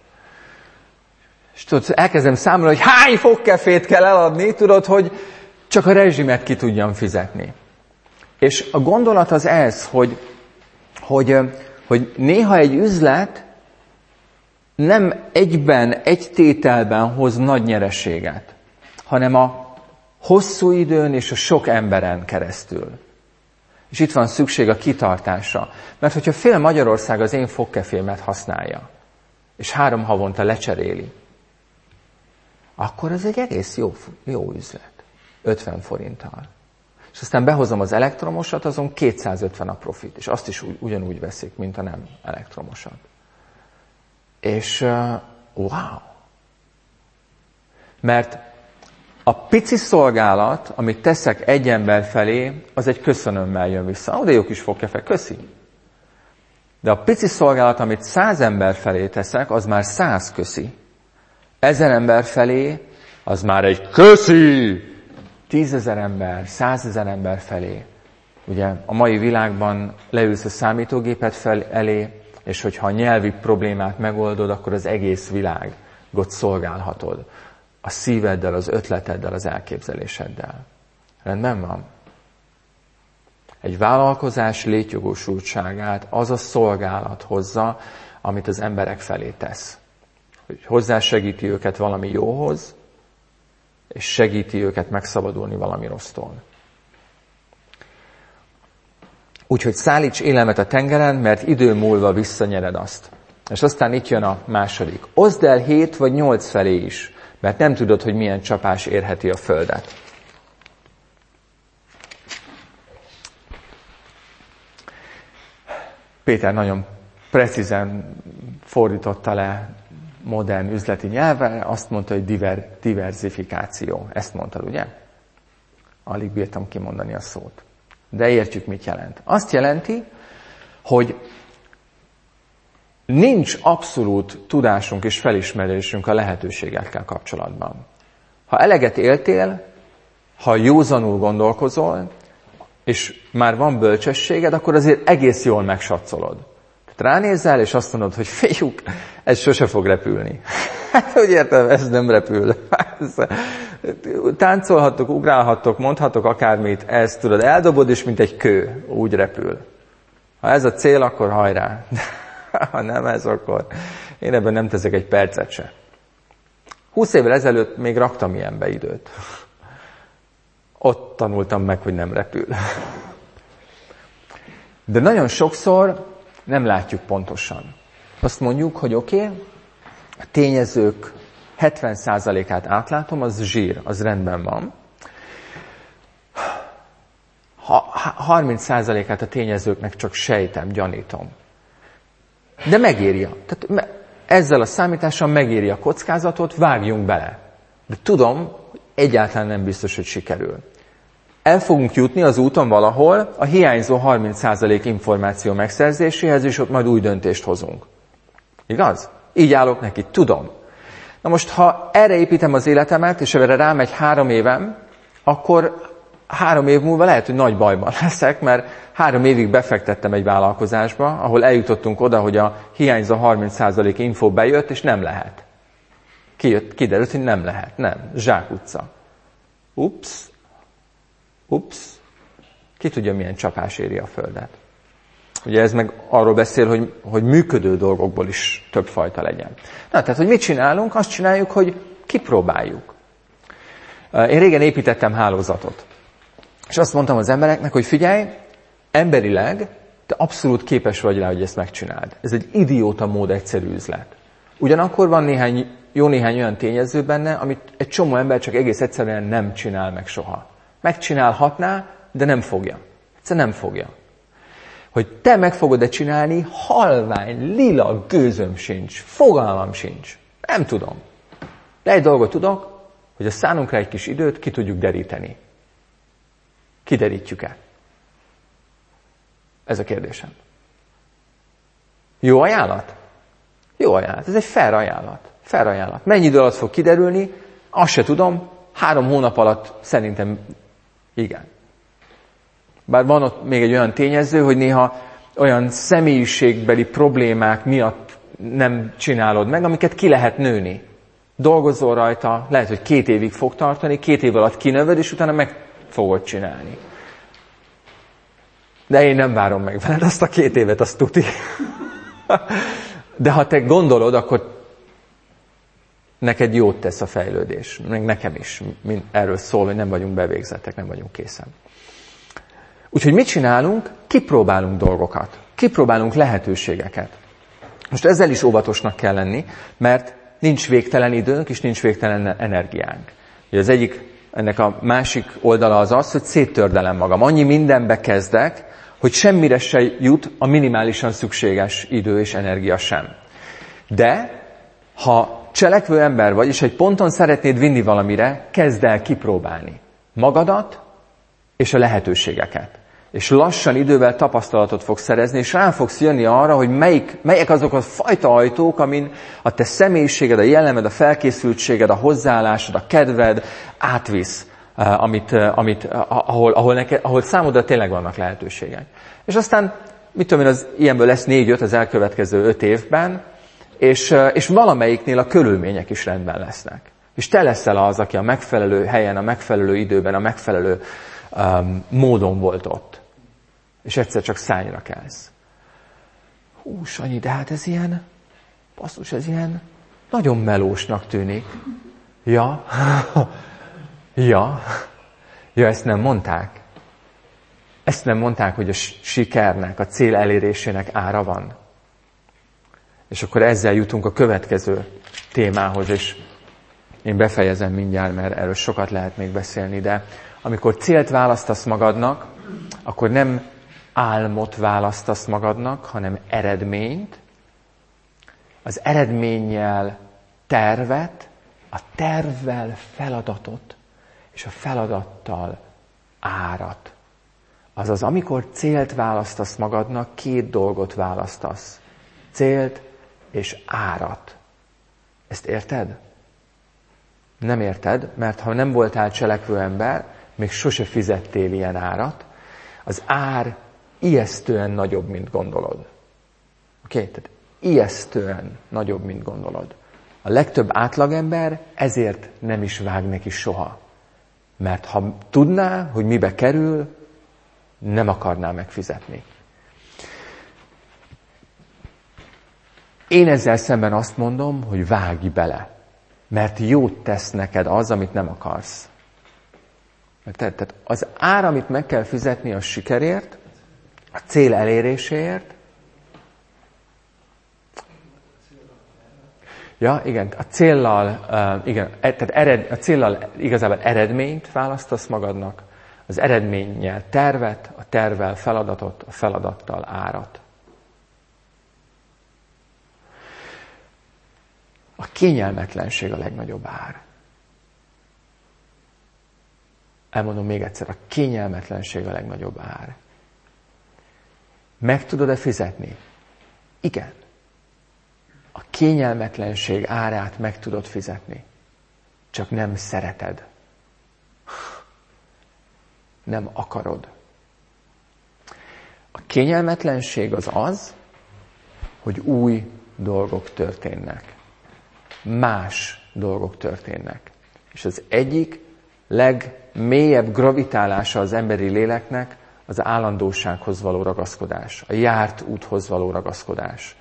És tudod, elkezdem számolni, hogy hány fogkefét kell eladni, tudod, hogy csak a rezsimet ki tudjam fizetni. És a gondolat az ez, hogy néha egy üzlet nem egyben, egy tételben hoz nagy nyereséget, hanem a hosszú időn és a sok emberen keresztül. És itt van szükség a kitartásra. Mert hogyha fél Magyarország az én fogkefémet használja, és 3 havonta lecseréli, akkor ez egy egész jó üzlet. 50 forinttal. És aztán behozom az elektromosat, azon 250 a profit. És azt is ugyanúgy veszik, mint a nem elektromosat. És wow! Mert a pici szolgálat, amit teszek egy ember felé, az egy köszönömmel jön vissza. De jó kis fogkefe, köszi. De a pici szolgálat, amit 100 ember felé teszek, az már 100 köszi. 1000 ember felé, az már egy köszi. 10 000 ember, 100 000 ember felé. Ugye a mai világban leülsz a számítógépet elé, és hogyha a nyelvi problémát megoldod, akkor az egész világot szolgálhatod. A szíveddel, az ötleteddel, az elképzeléseddel. Rendben van? Egy vállalkozás létjogosultságát az a szolgálat hozza, amit az emberek felé tesz. Hogy hozzásegíti őket valami jóhoz, és segíti őket megszabadulni valami rossztól. Úgyhogy szállíts élelmet a tengeren, mert idő múlva visszanyered azt. És aztán itt jön a második. Oszd el 7 vagy 8 felé is, mert nem tudod, hogy milyen csapás érheti a földet. Péter nagyon precízen fordította le modern üzleti nyelvre, azt mondta, hogy diverzifikáció. Ezt mondtad, ugye? Alig bírtam kimondani a szót. De értjük, mit jelent. Azt jelenti, hogy nincs abszolút tudásunk és felismerésünk a lehetőségekkel kapcsolatban. Ha eleget éltél, ha józanul gondolkozol, és már van bölcsességed, akkor azért egész jól megsatszolod. Tehát ránézel, és azt mondod, hogy fiúk, ez sose fog repülni. Hát, hogy értem, ez nem repül. Táncolhattok, ugrálhattok, mondhatok akármit, ezt tudod, eldobod, és mint egy kő, úgy repül. Ha ez a cél, akkor hajrá. Ha nem ez, akkor én ebben nem teszek egy percet se. 20 évvel ezelőtt még raktam ilyenbe időt. Ott tanultam meg, hogy nem repül. De nagyon sokszor nem látjuk pontosan. Azt mondjuk, hogy oké, a tényezők 70%-át átlátom, az zsír, az rendben van. 30%-át a tényezőknek csak sejtem, gyanítom. De megéri. Tehát ezzel a számítással megéri a kockázatot, vágjunk bele. De tudom, hogy egyáltalán nem biztos, hogy sikerül. El fogunk jutni az úton valahol a hiányzó 30% információ megszerzéséhez, és ott majd új döntést hozunk. Igaz? Így állok neki, tudom. Na most, ha erre építem az életemet, és erre rámegy 3 évem, akkor 3 év múlva lehet, hogy nagy bajban leszek, mert 3 évig befektettem egy vállalkozásba, ahol eljutottunk oda, hogy a hiányzó 30% info bejött, és nem lehet. Kiderült, hogy nem lehet. Nem. Zsákutca. Ups. Ki tudja, milyen csapás éri a Földet. Ugye ez meg arról beszél, hogy működő dolgokból is többfajta legyen. Na, tehát, hogy mit csinálunk? Azt csináljuk, hogy kipróbáljuk. Én régen építettem hálózatot. És azt mondtam az embereknek, hogy figyelj, emberileg te abszolút képes vagy rá, hogy ezt megcsináld. Ez egy idióta mód egyszerű üzlet. Ugyanakkor van jó néhány olyan tényező benne, amit egy csomó ember csak egész egyszerűen nem csinál meg soha. Megcsinálhatná, de nem fogja. Egyszerűen nem fogja. Hogy te meg fogod-e csinálni, halvány, lila gőzöm sincs, fogalmam sincs. Nem tudom. De egy dolgot tudok, hogy a szánunkra egy kis időt ki tudjuk deríteni. Kiderítjük-e? Ez a kérdésem. Jó ajánlat? Jó ajánlat. Ez egy fair ajánlat. Fair ajánlat. Mennyi idő alatt fog kiderülni? Azt se tudom. 3 hónap alatt szerintem igen. Bár van ott még egy olyan tényező, hogy néha olyan személyiségbeli problémák miatt nem csinálod meg, amiket ki lehet nőni. Dolgozol rajta, lehet, hogy 2 évig fog tartani, 2 év alatt kinövöd, és utána meg fogod csinálni. De én nem várom meg veled azt a 2 évet, azt tuti. De ha te gondolod, akkor neked jót tesz a fejlődés. Meg nekem is. Erről szól, hogy nem vagyunk bevégzettek, nem vagyunk készen. Úgyhogy mit csinálunk? Kipróbálunk dolgokat. Kipróbálunk lehetőségeket. Most ezzel is óvatosnak kell lenni, mert nincs végtelen időnk, és nincs végtelen energiánk. Ugye ennek a másik oldala az, hogy széttördelem magam. Annyi mindenbe kezdek, hogy semmire se jut a minimálisan szükséges idő és energia sem. De, ha cselekvő ember vagy, és egy ponton szeretnéd vinni valamire, kezd el kipróbálni magadat és a lehetőségeket. és lassan idővel tapasztalatot fogsz szerezni, és rá fogsz jönni arra, hogy melyek azok a fajta ajtók, amin a te személyiséged, a jellemed, a felkészültséged, a hozzáállásod, a kedved átvisz, ahol számodra tényleg vannak lehetőségek. És aztán, mit tudom én, az ilyenből lesz 4-5 az elkövetkező 5 évben, és valamelyiknél a körülmények is rendben lesznek. És te leszel az, aki a megfelelő helyen, a megfelelő időben, a megfelelő módon volt ott. És egyszer csak szányra kelsz. Hú, Sanyi, de hát ez ilyen, basszus, ez ilyen nagyon melósnak tűnik. Ja, ezt nem mondták. Ezt nem mondták, hogy a sikernek, a cél elérésének ára van. És akkor ezzel jutunk a következő témához, és én befejezem mindjárt, mert erről sokat lehet még beszélni, de amikor célt választasz magadnak, akkor nem álmot választasz magadnak, hanem eredményt. Az eredménnyel tervet, a tervvel feladatot, és a feladattal árat. Azaz, amikor célt választasz magadnak, 2 dolgot választasz. Célt és árat. Ezt érted? Nem érted, mert ha nem voltál cselekvő ember, még sose fizettél ilyen árat, az ár ijesztően nagyobb, mint gondolod. Oké? Tehát ijesztően nagyobb, mint gondolod. A legtöbb átlagember ezért nem is vág neki soha. Mert ha tudná, hogy mibe kerül, nem akarná megfizetni. Én ezzel szemben azt mondom, hogy vágj bele. Mert jót tesz neked az, amit nem akarsz. Tehát az ár, amit meg kell fizetni a sikerért, a cél eléréséért. Ja, igen, a céllal igazából eredményt választasz magadnak, az eredménnyel tervet, a tervvel feladatot, a feladattal árat. A kényelmetlenség a legnagyobb ár. Elmondom még egyszer, a kényelmetlenség a legnagyobb ár. Meg tudod-e fizetni? Igen. A kényelmetlenség árát meg tudod fizetni. Csak nem szereted. Nem akarod. A kényelmetlenség az, hogy új dolgok történnek. Más dolgok történnek. És az egyik legmélyebb gravitálása az emberi léleknek az állandósághoz való ragaszkodás, a járt úthoz való ragaszkodás.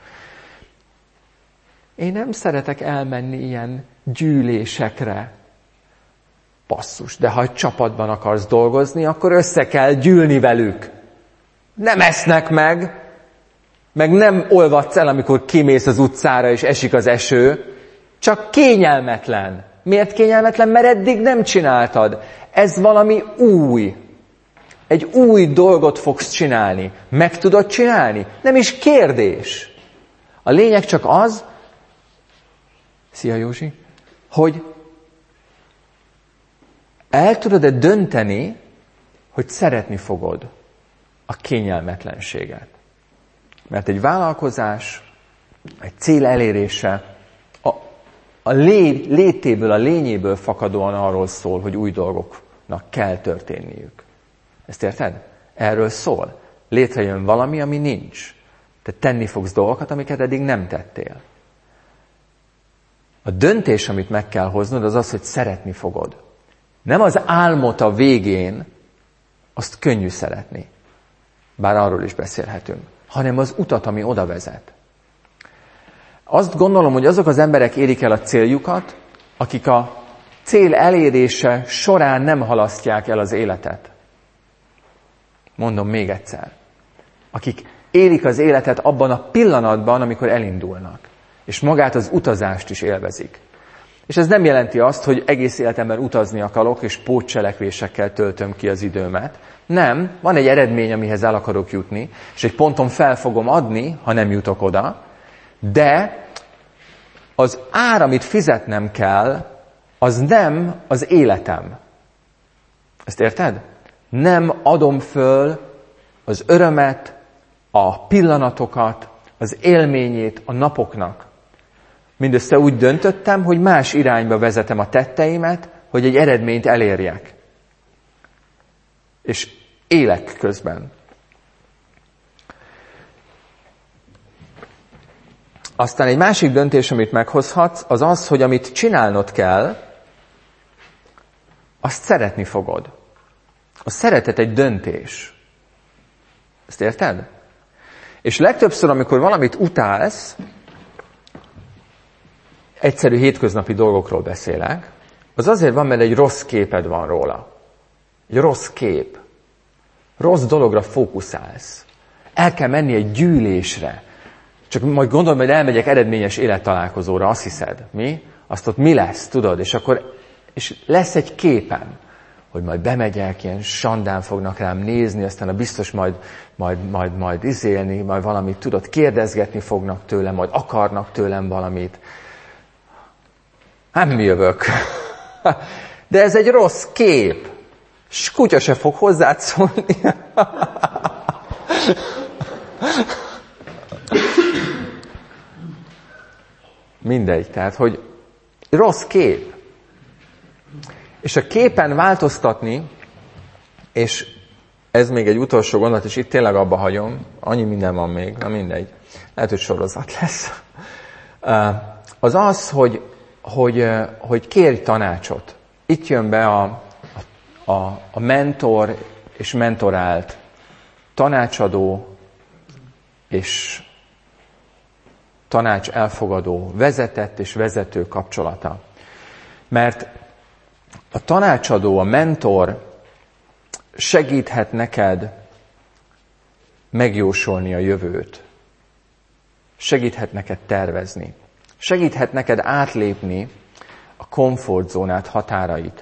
Én nem szeretek elmenni ilyen gyűlésekre. Basszus, de ha egy csapatban akarsz dolgozni, akkor össze kell gyűlni velük. Nem esznek meg nem olvadsz el, amikor kimész az utcára és esik az eső, csak kényelmetlen. Miért kényelmetlen? Mert eddig nem csináltad. Ez valami új. Egy új dolgot fogsz csinálni. Meg tudod csinálni? Nem is kérdés. A lényeg csak az, szia Józsi, hogy el tudod-e dönteni, hogy szeretni fogod a kényelmetlenséget. Mert egy vállalkozás, egy cél elérése a létéből, a lényéből fakadóan arról szól, hogy új dolgoknak kell történniük. Ezt érted? Erről szól. Létrejön valami, ami nincs. Te tenni fogsz dolgokat, amiket eddig nem tettél. A döntés, amit meg kell hoznod, az az, hogy szeretni fogod. Nem az álmot a végén, azt könnyű szeretni. Bár arról is beszélhetünk. Hanem az utat, ami oda vezet. Azt gondolom, hogy azok az emberek érik el a céljukat, akik a cél elérése során nem halasztják el az életet. Mondom még egyszer. Akik élik az életet abban a pillanatban, amikor elindulnak. És magát az utazást is élvezik. És ez nem jelenti azt, hogy egész életemben utazni akarok, és pótcselekvésekkel töltöm ki az időmet. Nem, van egy eredmény, amihez el akarok jutni, és egy ponton fel fogom adni, ha nem jutok oda, de az ár, amit fizetnem kell, az nem az életem. Ezt érted? Nem adom föl az örömet, a pillanatokat, az élményét a napoknak. Mindössze úgy döntöttem, hogy más irányba vezetem a tetteimet, hogy egy eredményt elérjek. És élek közben. Aztán egy másik döntés, amit meghozhatsz, az az, hogy amit csinálnod kell, azt szeretni fogod. A szeretet egy döntés. Ezt érted? És legtöbbször, amikor valamit utálsz, egyszerű hétköznapi dolgokról beszélek, az azért van, mert egy rossz képed van róla. Egy rossz kép. Rossz dologra fókuszálsz. El kell menni egy gyűlésre. Csak majd gondolom, hogy elmegyek eredményes élettalálkozóra, azt hiszed. Mi? Azt ott mi lesz, tudod? És lesz egy képem, hogy majd bemegyek, ilyen sandán fognak rám nézni, aztán biztos majd izélni, majd valamit, tudod, kérdezgetni fognak tőlem, majd akarnak tőlem valamit. Nem jövök. De ez egy rossz kép. S kutya se fog hozzád szólni. Mindegy, tehát, hogy rossz kép. És a képen változtatni, és ez még egy utolsó gondolat, és itt tényleg abba hagyom, annyi minden van még, na mindegy, lehet, hogy sorozat lesz. Az az, hogy kérj tanácsot. Itt jön be a mentor és mentorált, tanácsadó és tanács elfogadó, vezetett és vezető kapcsolata. Mert a tanácsadó, a mentor segíthet neked megjósolni a jövőt. Segíthet neked tervezni. Segíthet neked átlépni a komfortzónát, határait.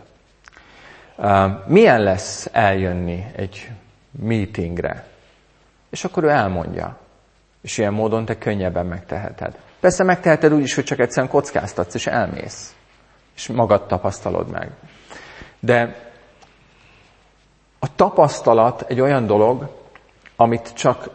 Milyen lesz eljönni egy meetingre? És akkor ő elmondja. És ilyen módon te könnyebben megteheted. Persze megteheted úgy is, hogy csak egyszerűen kockáztatsz, és elmész. És magad tapasztalod meg. De a tapasztalat egy olyan dolog, amit csak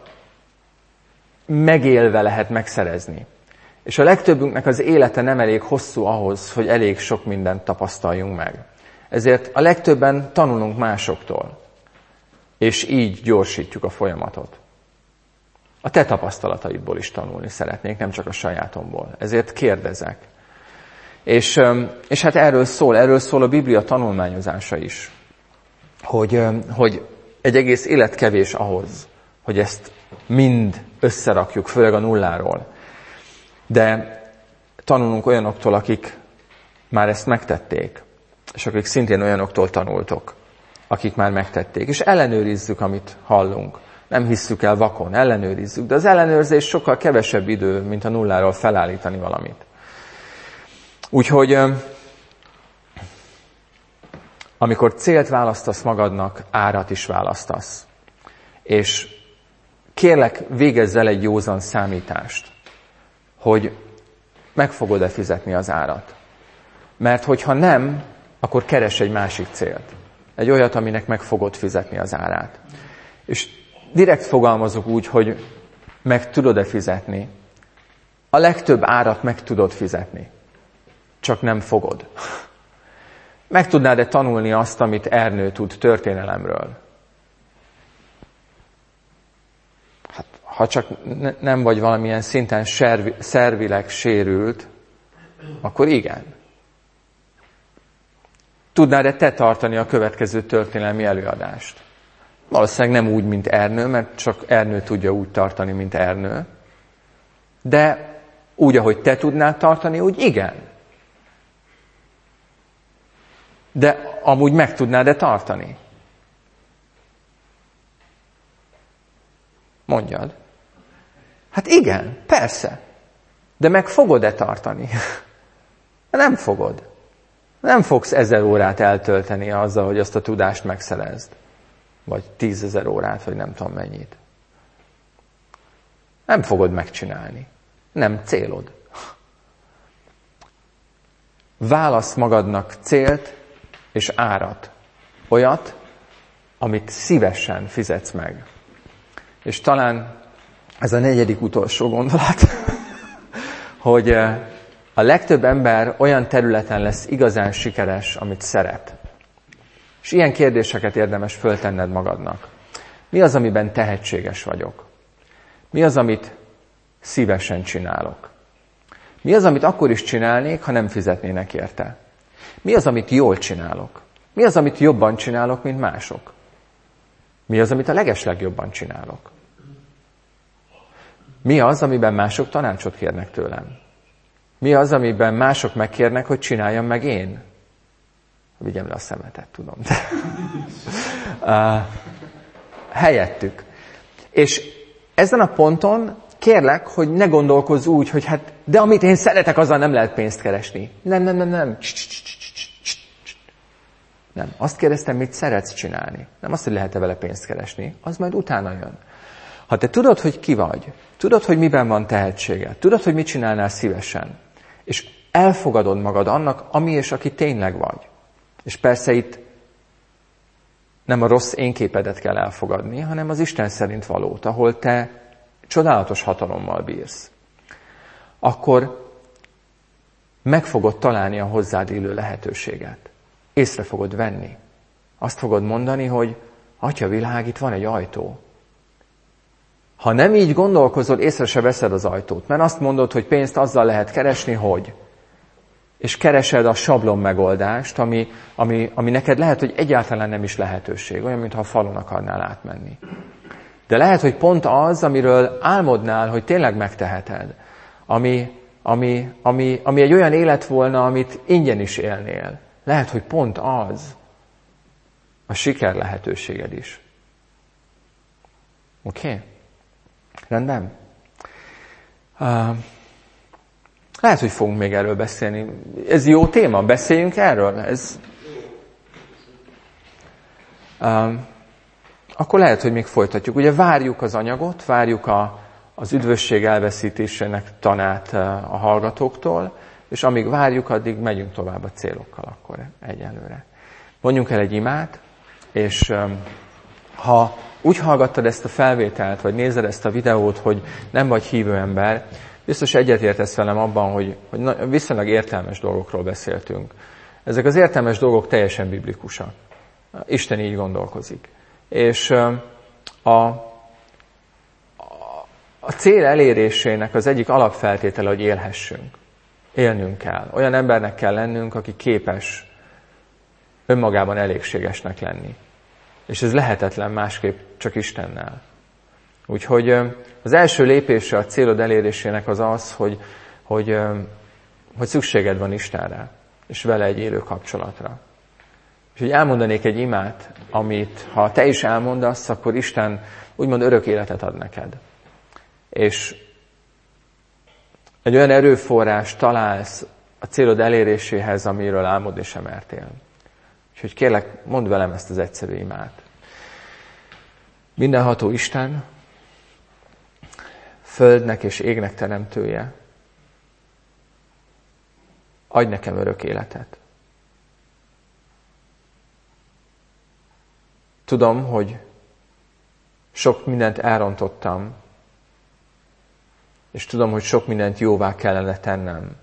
megélve lehet megszerezni. És a legtöbbünknek az élete nem elég hosszú ahhoz, hogy elég sok mindent tapasztaljunk meg. Ezért a legtöbben tanulunk másoktól. És így gyorsítjuk a folyamatot. A te tapasztalataidból is tanulni szeretnék, nem csak a sajátomból. Ezért kérdezek. És hát erről szól a Biblia tanulmányozása is. Hogy egy egész élet kevés ahhoz, hogy ezt mind összerakjuk, főleg a nulláról. De tanulunk olyanoktól, akik már ezt megtették, és akik szintén olyanoktól tanultok, akik már megtették. És ellenőrizzük, amit hallunk. Nem hisszük el vakon, ellenőrizzük. De az ellenőrzés sokkal kevesebb idő, mint a nulláról felállítani valamit. Úgyhogy amikor célt választasz magadnak, árat is választasz. És kérlek, végezz el egy józan számítást, hogy meg fogod-e fizetni az árat. Mert hogyha nem, akkor keres egy másik célt. Egy olyat, aminek meg fogod fizetni az árát. És direkt fogalmazok úgy, hogy meg tudod-e fizetni. A legtöbb árat meg tudod fizetni. Csak nem fogod. Meg tudnád-e tanulni azt, amit Ernő tud történelemről? Hát, ha csak nem vagy valamilyen szinten szervileg sérült, akkor igen. Tudnád-e te tartani a következő történelmi előadást? Valószínűleg nem úgy, mint Ernő, mert csak Ernő tudja úgy tartani, mint Ernő. De úgy, ahogy te tudnád tartani, úgy igen. De amúgy meg tudnád-e tartani? Mondjad. Hát igen, persze. De meg fogod-e tartani? Nem fogod. Nem fogsz 1000 órát eltölteni azzal, hogy azt a tudást megszerezd. Vagy 10 000 órát, vagy nem tudom mennyit. Nem fogod megcsinálni. Nem célod. Válasz magadnak célt és árat. Olyat, amit szívesen fizetsz meg. És talán ez a negyedik utolsó gondolat, hogy a legtöbb ember olyan területen lesz igazán sikeres, amit szeret. És ilyen kérdéseket érdemes föltenned magadnak. Mi az, amiben tehetséges vagyok? Mi az, amit szívesen csinálok? Mi az, amit akkor is csinálnék, ha nem fizetnének érte? Mi az, amit jól csinálok? Mi az, amit jobban csinálok, mint mások? Mi az, amit a legeslegjobban csinálok? Mi az, amiben mások tanácsot kérnek tőlem? Mi az, amiben mások megkérnek, hogy csináljam meg én? Vigyem le a szemetet, tudom. Helyettük. És ezen a ponton kérlek, hogy ne gondolkozz úgy, hogy hát, de amit én szeretek, azzal nem lehet pénzt keresni. Nem. Nem. Azt kérdeztem, mit szeretsz csinálni. Nem azt, hogy lehet-e vele pénzt keresni. Az majd utána jön. Ha te tudod, hogy ki vagy, tudod, hogy miben van tehetséged, tudod, hogy mit csinálnál szívesen, és elfogadod magad annak, ami és aki tényleg vagy. És persze itt nem a rossz énképedet kell elfogadni, hanem az Isten szerint valót, ahol te csodálatos hatalommal bírsz. Akkor meg fogod találni a hozzád illő lehetőséget. Észre fogod venni. Azt fogod mondani, hogy Atyavilág, itt van egy ajtó. Ha nem így gondolkozol, észre se veszed az ajtót, mert azt mondod, hogy pénzt azzal lehet keresni, hogy. És keresed a sablon megoldást, ami neked lehet, hogy egyáltalán nem is lehetőség, olyan, mintha a falon akarnál átmenni. De lehet, hogy pont az, amiről álmodnál, hogy tényleg megteheted, ami egy olyan élet volna, amit ingyen is élnél. Lehet, hogy pont az a siker lehetőséged is. Oké? Rendben? Lehet, hogy fogunk még erről beszélni. Ez jó téma, beszéljünk erről. Akkor lehet, hogy még folytatjuk. Ugye várjuk az anyagot, várjuk az üdvösség elveszítésének tanát a hallgatóktól, és amíg várjuk, addig megyünk tovább a célokkal akkor egyelőre. Mondjunk el egy imát, és ha úgy hallgattad ezt a felvételt, vagy nézed ezt a videót, hogy nem vagy hívő ember, biztos egyetértesz velem abban, hogy viszonylag értelmes dolgokról beszéltünk. Ezek az értelmes dolgok teljesen biblikusak. Isten így gondolkozik. És a cél elérésének az egyik alapfeltétele, hogy élhessünk. Élnünk kell. Olyan embernek kell lennünk, aki képes önmagában elégségesnek lenni. És ez lehetetlen másképp csak Istennel. Úgyhogy az első lépése a célod elérésének az, hogy szükséged van Istenre, és vele egy élő kapcsolatra. Úgyhogy elmondanék egy imát, amit ha te is elmondasz, akkor Isten úgymond örök életet ad neked. És egy olyan erőforrás találsz a célod eléréséhez, amiről álmodni sem mertél. Úgyhogy kérlek, mondd velem ezt az egyszerű imát. Mindenható Isten, földnek és égnek teremtője, adj nekem örök életet. Tudom, hogy sok mindent elrontottam, és tudom, hogy sok mindent jóvá kellene tennem.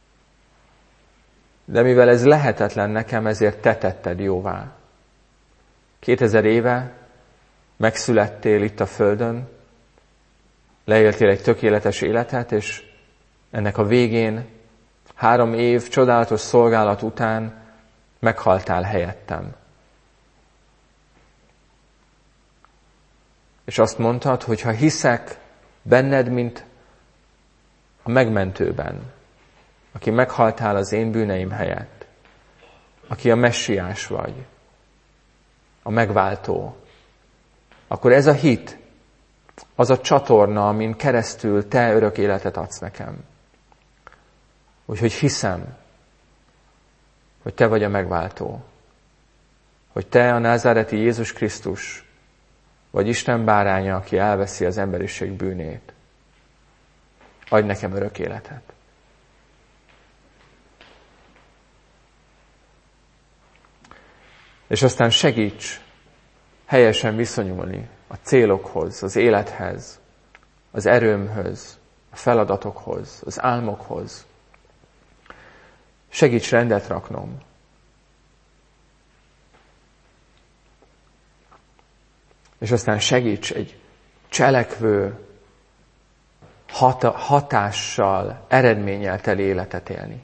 De mivel ez lehetetlen nekem, ezért te tetted jóvá. 2000 éve megszülettél itt a Földön, leéltél egy tökéletes életet, és ennek a végén 3 év csodálatos szolgálat után meghaltál helyettem. És azt mondtad, hogy ha hiszek benned, mint a megmentőben, aki meghaltál az én bűneim helyett, aki a messiás vagy, a megváltó, akkor ez a hit, az a csatorna, amin keresztül te örök életet adsz nekem. Úgyhogy hiszem, hogy te vagy a megváltó, hogy te a názáreti Jézus Krisztus, vagy Isten báránya, aki elveszi az emberiség bűnét. Adj nekem örök életet. És aztán segíts helyesen viszonyulni a célokhoz, az élethez, az erőmhöz, a feladatokhoz, az álmokhoz. Segíts rendet raknom. És aztán segíts egy cselekvő, hatással, eredménnyel teli életet élni.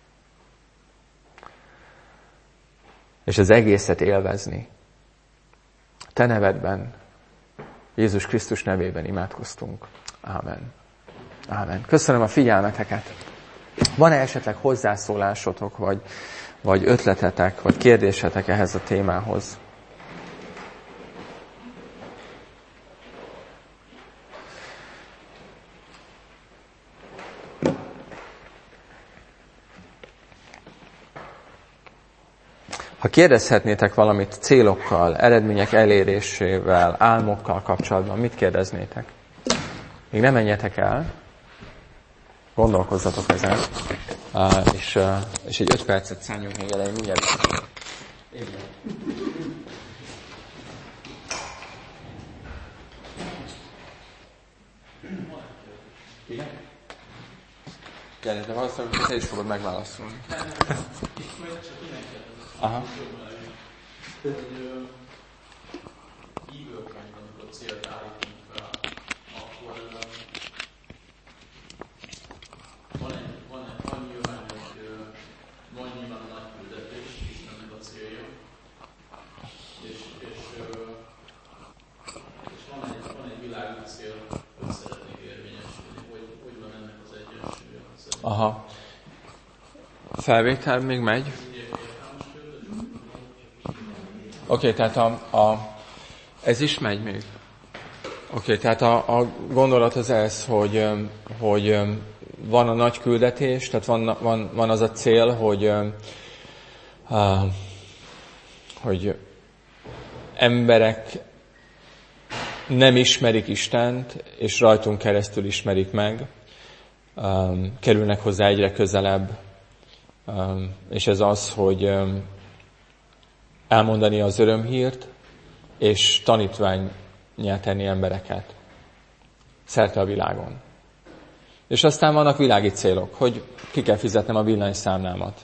És az egészet élvezni. Te nevedben, Jézus Krisztus nevében imádkoztunk. Ámen. Ámen. Köszönöm a figyelmeteket. Van-e esetleg hozzászólásotok, vagy ötletetek, vagy kérdésetek ehhez a témához? Ha kérdezhetnétek valamit célokkal, eredmények elérésével, álmokkal kapcsolatban, mit kérdeznétek? Még nem menjetek el, gondolkozzatok ezen, és egy 5 percet szálljunk még elején, mindjárt. Gyere, de valószínűleg te is fogod megválaszolni. Aha.
Ívőkönyvben, amikor célt állítunk fel, akkor van nyilván van a nagy küldetés, Istennek a célja, és van egy világos cél, hogy szeretnék érvényesülni, hogy van ennek az egyensúlya.
Aha. Felvétel még megy? Oké, tehát ez is megy még. Oké, tehát a gondolat az ez, hogy van a nagy küldetés, tehát van az a cél, hogy emberek nem ismerik Istent, és rajtunk keresztül ismerik meg, kerülnek hozzá egyre közelebb, és ez az, hogy elmondani az örömhírt, és tanítvánnyá tenni embereket szerte a világon. És aztán vannak világi célok, hogy ki kell fizetnem a villanyszámlámat.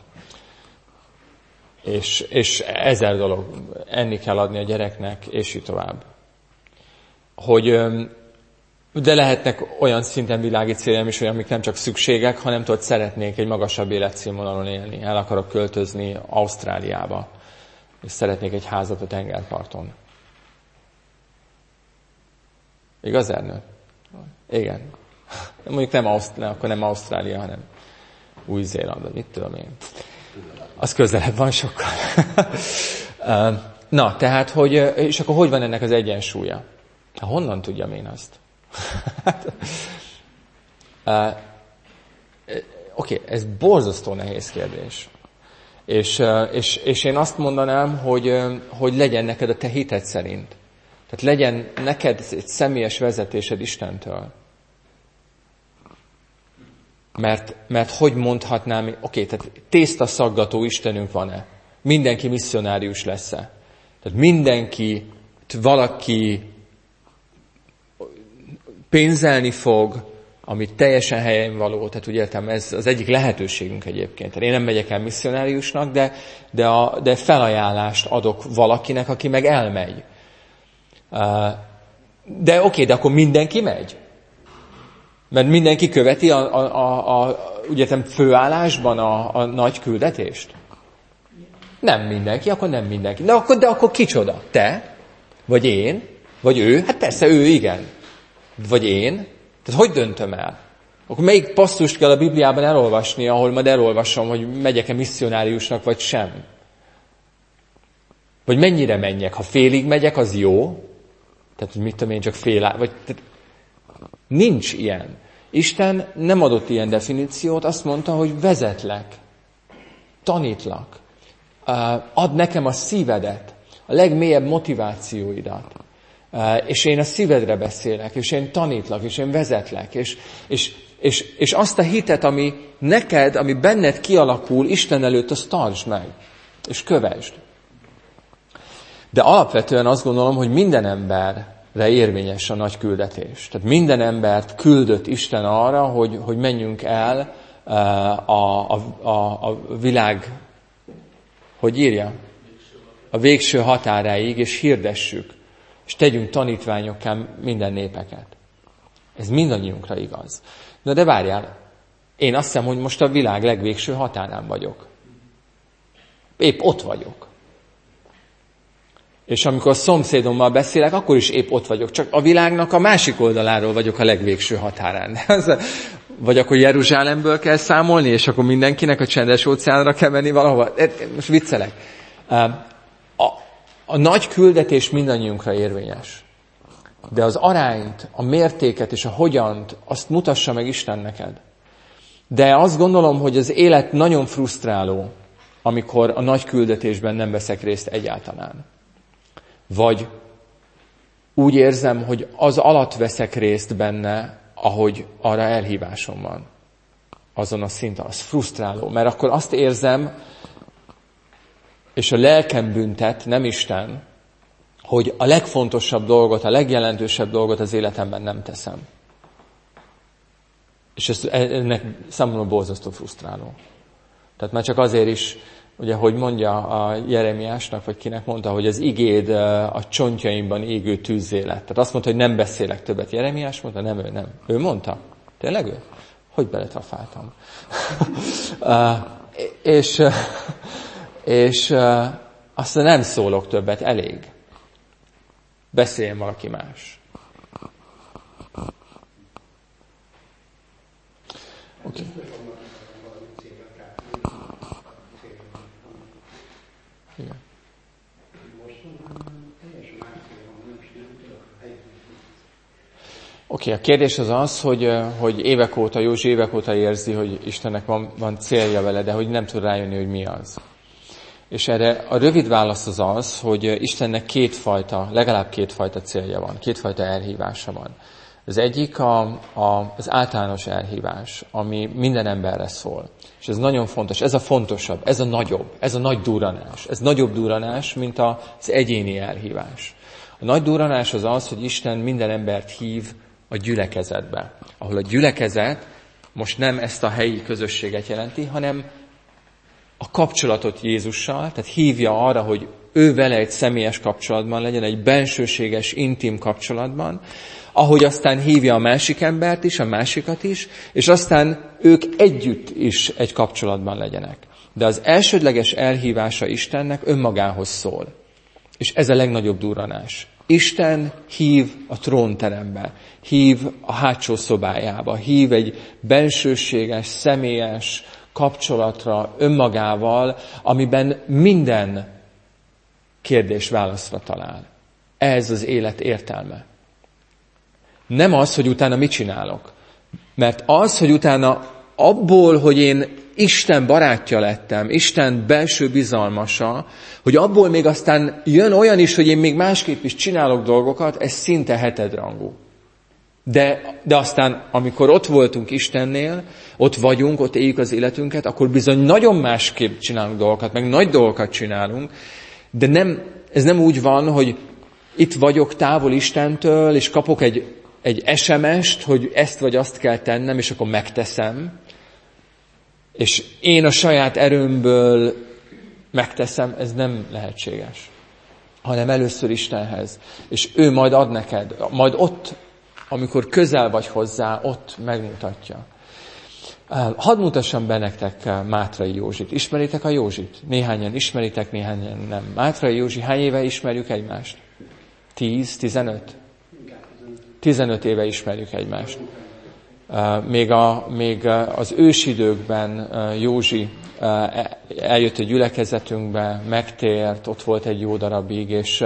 És 1000 dolog, enni kell adni a gyereknek, és így tovább. De lehetnek olyan szinten világi céljaim is, amik nem csak szükségek, hanem tudod, szeretnék egy magasabb életszínvonalon élni. El akarok költözni Ausztráliába. És szeretnék egy házat a tengerparton. Igaz, Ernő? Igen. Mondjuk akkor nem Ausztrália, hanem Új-Zéland, mit tudom én. Az közelebb van sokkal. Na, tehát, és akkor hogy van ennek az egyensúlya? Honnan tudjam én azt? Oké, ez borzasztó nehéz kérdés. És én azt mondanám, hogy legyen neked a te hited szerint. Tehát legyen neked egy személyes vezetésed Istentől. Mert hogy mondhatnám, tehát tésztaszaggató Istenünk van-e? Mindenki misszionárius lesz-e? Tehát valaki pénzzelni fog, ami teljesen helyen való, tehát úgy értem, ez az egyik lehetőségünk egyébként. Tehát én nem megyek el misszionáriusnak, de felajánlást adok valakinek, aki meg elmegy. De de akkor mindenki megy? Mert mindenki követi úgy értem, főállásban a nagy küldetést? Nem mindenki, akkor nem mindenki. De akkor kicsoda? Te? Vagy én? Vagy ő? Hát persze ő, igen. Vagy én? Tehát hogy döntöm el? Akkor melyik passzust kell a Bibliában elolvasni, ahol majd elolvasom, hogy megyek-e misszionáriusnak, vagy sem? Vagy mennyire menjek? Ha félig megyek, az jó? Tehát, hogy mit tudom én, csak tehát nincs ilyen. Isten nem adott ilyen definíciót, azt mondta, hogy vezetlek, tanítlak, add nekem a szívedet, a legmélyebb motivációidat. És én a szívedre beszélek, és én tanítlak, és én vezetlek, és azt a hitet, ami neked, ami benned kialakul, Isten előtt, azt tartsd meg, és kövesd. De alapvetően azt gondolom, hogy minden emberre érvényes a nagy küldetés. Tehát minden embert küldött Isten arra, hogy menjünk el a világ, hogy írja? A végső határáig, és hirdessük, és tegyünk tanítványokká minden népeket. Ez mindannyiunkra igaz. Na de várjál, én azt hiszem, hogy most a világ legvégső határán vagyok. Épp ott vagyok. És amikor a szomszédommal beszélek, akkor is épp ott vagyok. Csak a világnak a másik oldaláról vagyok a legvégső határán. Vagy akkor Jeruzsálemből kell számolni, és akkor mindenkinek a Csendes óceánra kell menni valahova. Most viccelek. A nagy küldetés mindannyiunkra érvényes. De az arányt, a mértéket és a hogyant, azt mutassa meg Isten neked. De azt gondolom, hogy az élet nagyon frusztráló, amikor a nagy küldetésben nem veszek részt egyáltalán. Vagy úgy érzem, hogy az alatt veszek részt benne, ahogy arra elhívásom van. Azon a szinten, az frusztráló. Mert akkor azt érzem, és a lelkem büntet, nem Isten, hogy a legfontosabb dolgot, a legjelentősebb dolgot az életemben nem teszem. És ennek számomra borzasztó frusztráló. Tehát már csak azért is, ugye, hogy mondja a Jeremiásnak, vagy kinek mondta, hogy az igéd a csontjaimban égő tűzzé lett. Tehát azt mondta, hogy nem beszélek többet. Jeremiás mondta? Nem, ő nem. Ő mondta? Tényleg ő? Hogy beletrafáltam? és azt mondja, nem szólok többet, elég. Beszéljen valaki más. Oké. Igen. Oké, a kérdés az az, hogy évek óta, Józsi évek óta érzi, hogy Istennek van célja vele, de hogy nem tud rájönni, hogy mi az. És erre a rövid válasz az az, hogy Istennek legalább kétfajta célja van, kétfajta elhívása van. Az egyik az általános elhívás, ami minden emberre szól. És ez nagyon fontos, ez a fontosabb, ez a nagyobb, ez a nagy durranás. Ez nagyobb durranás, mint az egyéni elhívás. A nagy durranás az az, hogy Isten minden embert hív a gyülekezetbe. Ahol a gyülekezet most nem ezt a helyi közösséget jelenti, hanem a kapcsolatot Jézussal, tehát hívja arra, hogy ő vele egy személyes kapcsolatban legyen, egy bensőséges, intim kapcsolatban, ahogy aztán hívja a másik embert is, a másikat is, és aztán ők együtt is egy kapcsolatban legyenek. De az elsődleges elhívása Istennek önmagához szól. És ez a legnagyobb durranás. Isten hív a trónterembe, hív a hátsó szobájába, hív egy bensőséges, személyes kapcsolatra önmagával, amiben minden kérdés válaszra talál. Ez az élet értelme. Nem az, hogy utána mit csinálok. Mert az, hogy utána abból, hogy én Isten barátja lettem, Isten belső bizalmasa, hogy abból még aztán jön olyan is, hogy én még másképp is csinálok dolgokat, ez szinte hetedrangú. De aztán, amikor ott voltunk Istennél, ott vagyunk, ott éljük az életünket, akkor bizony nagyon másképp csinálunk dolgokat, meg nagy dolgokat csinálunk, de ez nem úgy van, hogy itt vagyok távol Istentől, és kapok egy SMS-t, hogy ezt vagy azt kell tennem, és akkor megteszem, és én a saját erőmből megteszem, ez nem lehetséges. Hanem először Istenhez. És ő majd ad neked, majd ott, amikor közel vagy hozzá, ott megmutatja. Hadd mutassam be nektek Mátrai Józsit. Ismeritek a Józsit? Néhányan ismeritek, néhányan nem. Mátrai Józsi, hány éve ismerjük egymást? 10, 15? 15 éve ismerjük egymást. Még az ősidőkben Józsi eljött a gyülekezetünkbe, megtért, ott volt egy jó darabig, és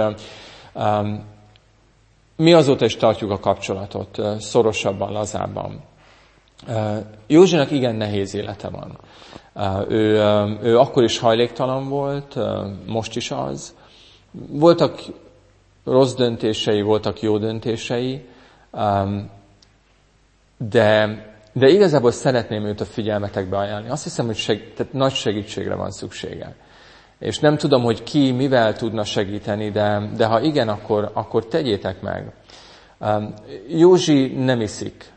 mi azóta is tartjuk a kapcsolatot, szorosabban, lazábban. Józsinak igen nehéz élete van. Ő akkor is hajléktalan volt, most is az. Voltak rossz döntései, voltak jó döntései, de igazából szeretném őt a figyelmetekbe ajánlani. Azt hiszem, hogy tehát nagy segítségre van szüksége. És nem tudom, hogy ki mivel tudna segíteni, de ha igen, akkor tegyétek meg. Józsi nem iszik.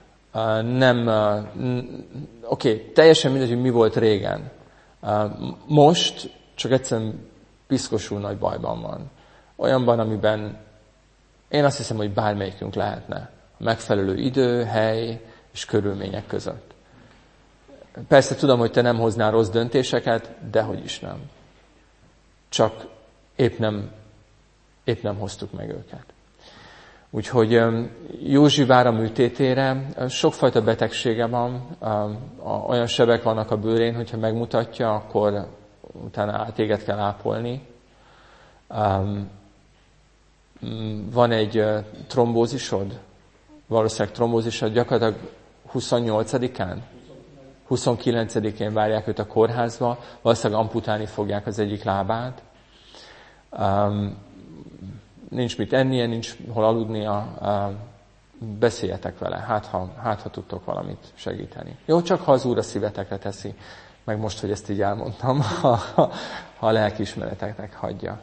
Oké, teljesen mindegy, hogy mi volt régen. Most csak egyszerűen piszkosul nagy bajban van. Olyanban, amiben én azt hiszem, hogy bármelyikünk lehetne. A megfelelő idő, hely és körülmények között. Persze tudom, hogy te nem hoznál rossz döntéseket, dehogy is nem. Csak épp nem hoztuk meg őket. Úgyhogy Józsi vár a műtétére, sokfajta betegsége van, olyan sebek vannak a bőrén, hogyha megmutatja, akkor utána téged kell ápolni. Van egy trombózisod, valószínűleg trombózisod, gyakorlatilag 28-án, 29-én várják őt a kórházba, valószínűleg amputálni fogják az egyik lábát. Nincs mit ennie, nincs hol aludnia, beszéljetek vele, hát ha tudtok valamit segíteni. Jó, csak ha az Úr a szívetekre teszi, meg most, hogy ezt így elmondtam, ha a lelkiismereteknek hagyja.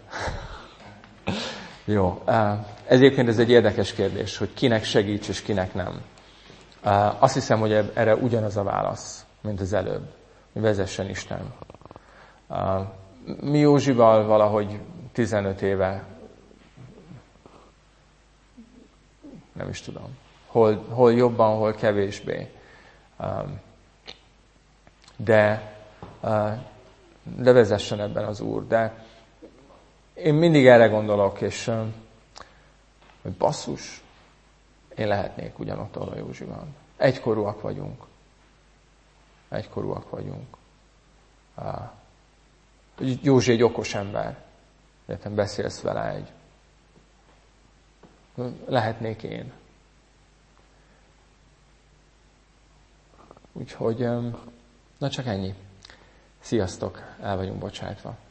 Jó, egyébként ez egy érdekes kérdés, hogy kinek segíts és kinek nem. Azt hiszem, hogy erre ugyanaz a válasz, mint az előbb, hogy vezessen Isten. Mi Józsival valahogy 15 éve, nem is tudom, hol jobban, hol kevésbé. De vezessen ebben az Úr. De én mindig erre gondolok, és hogy basszus, én lehetnék ugyanott, ahol a Józsi van. Egykorúak vagyunk. Józsi egy okos ember. Értem, beszélsz vele lehetnék én. Úgyhogy, na csak ennyi. Sziasztok, el vagyunk bocsátva.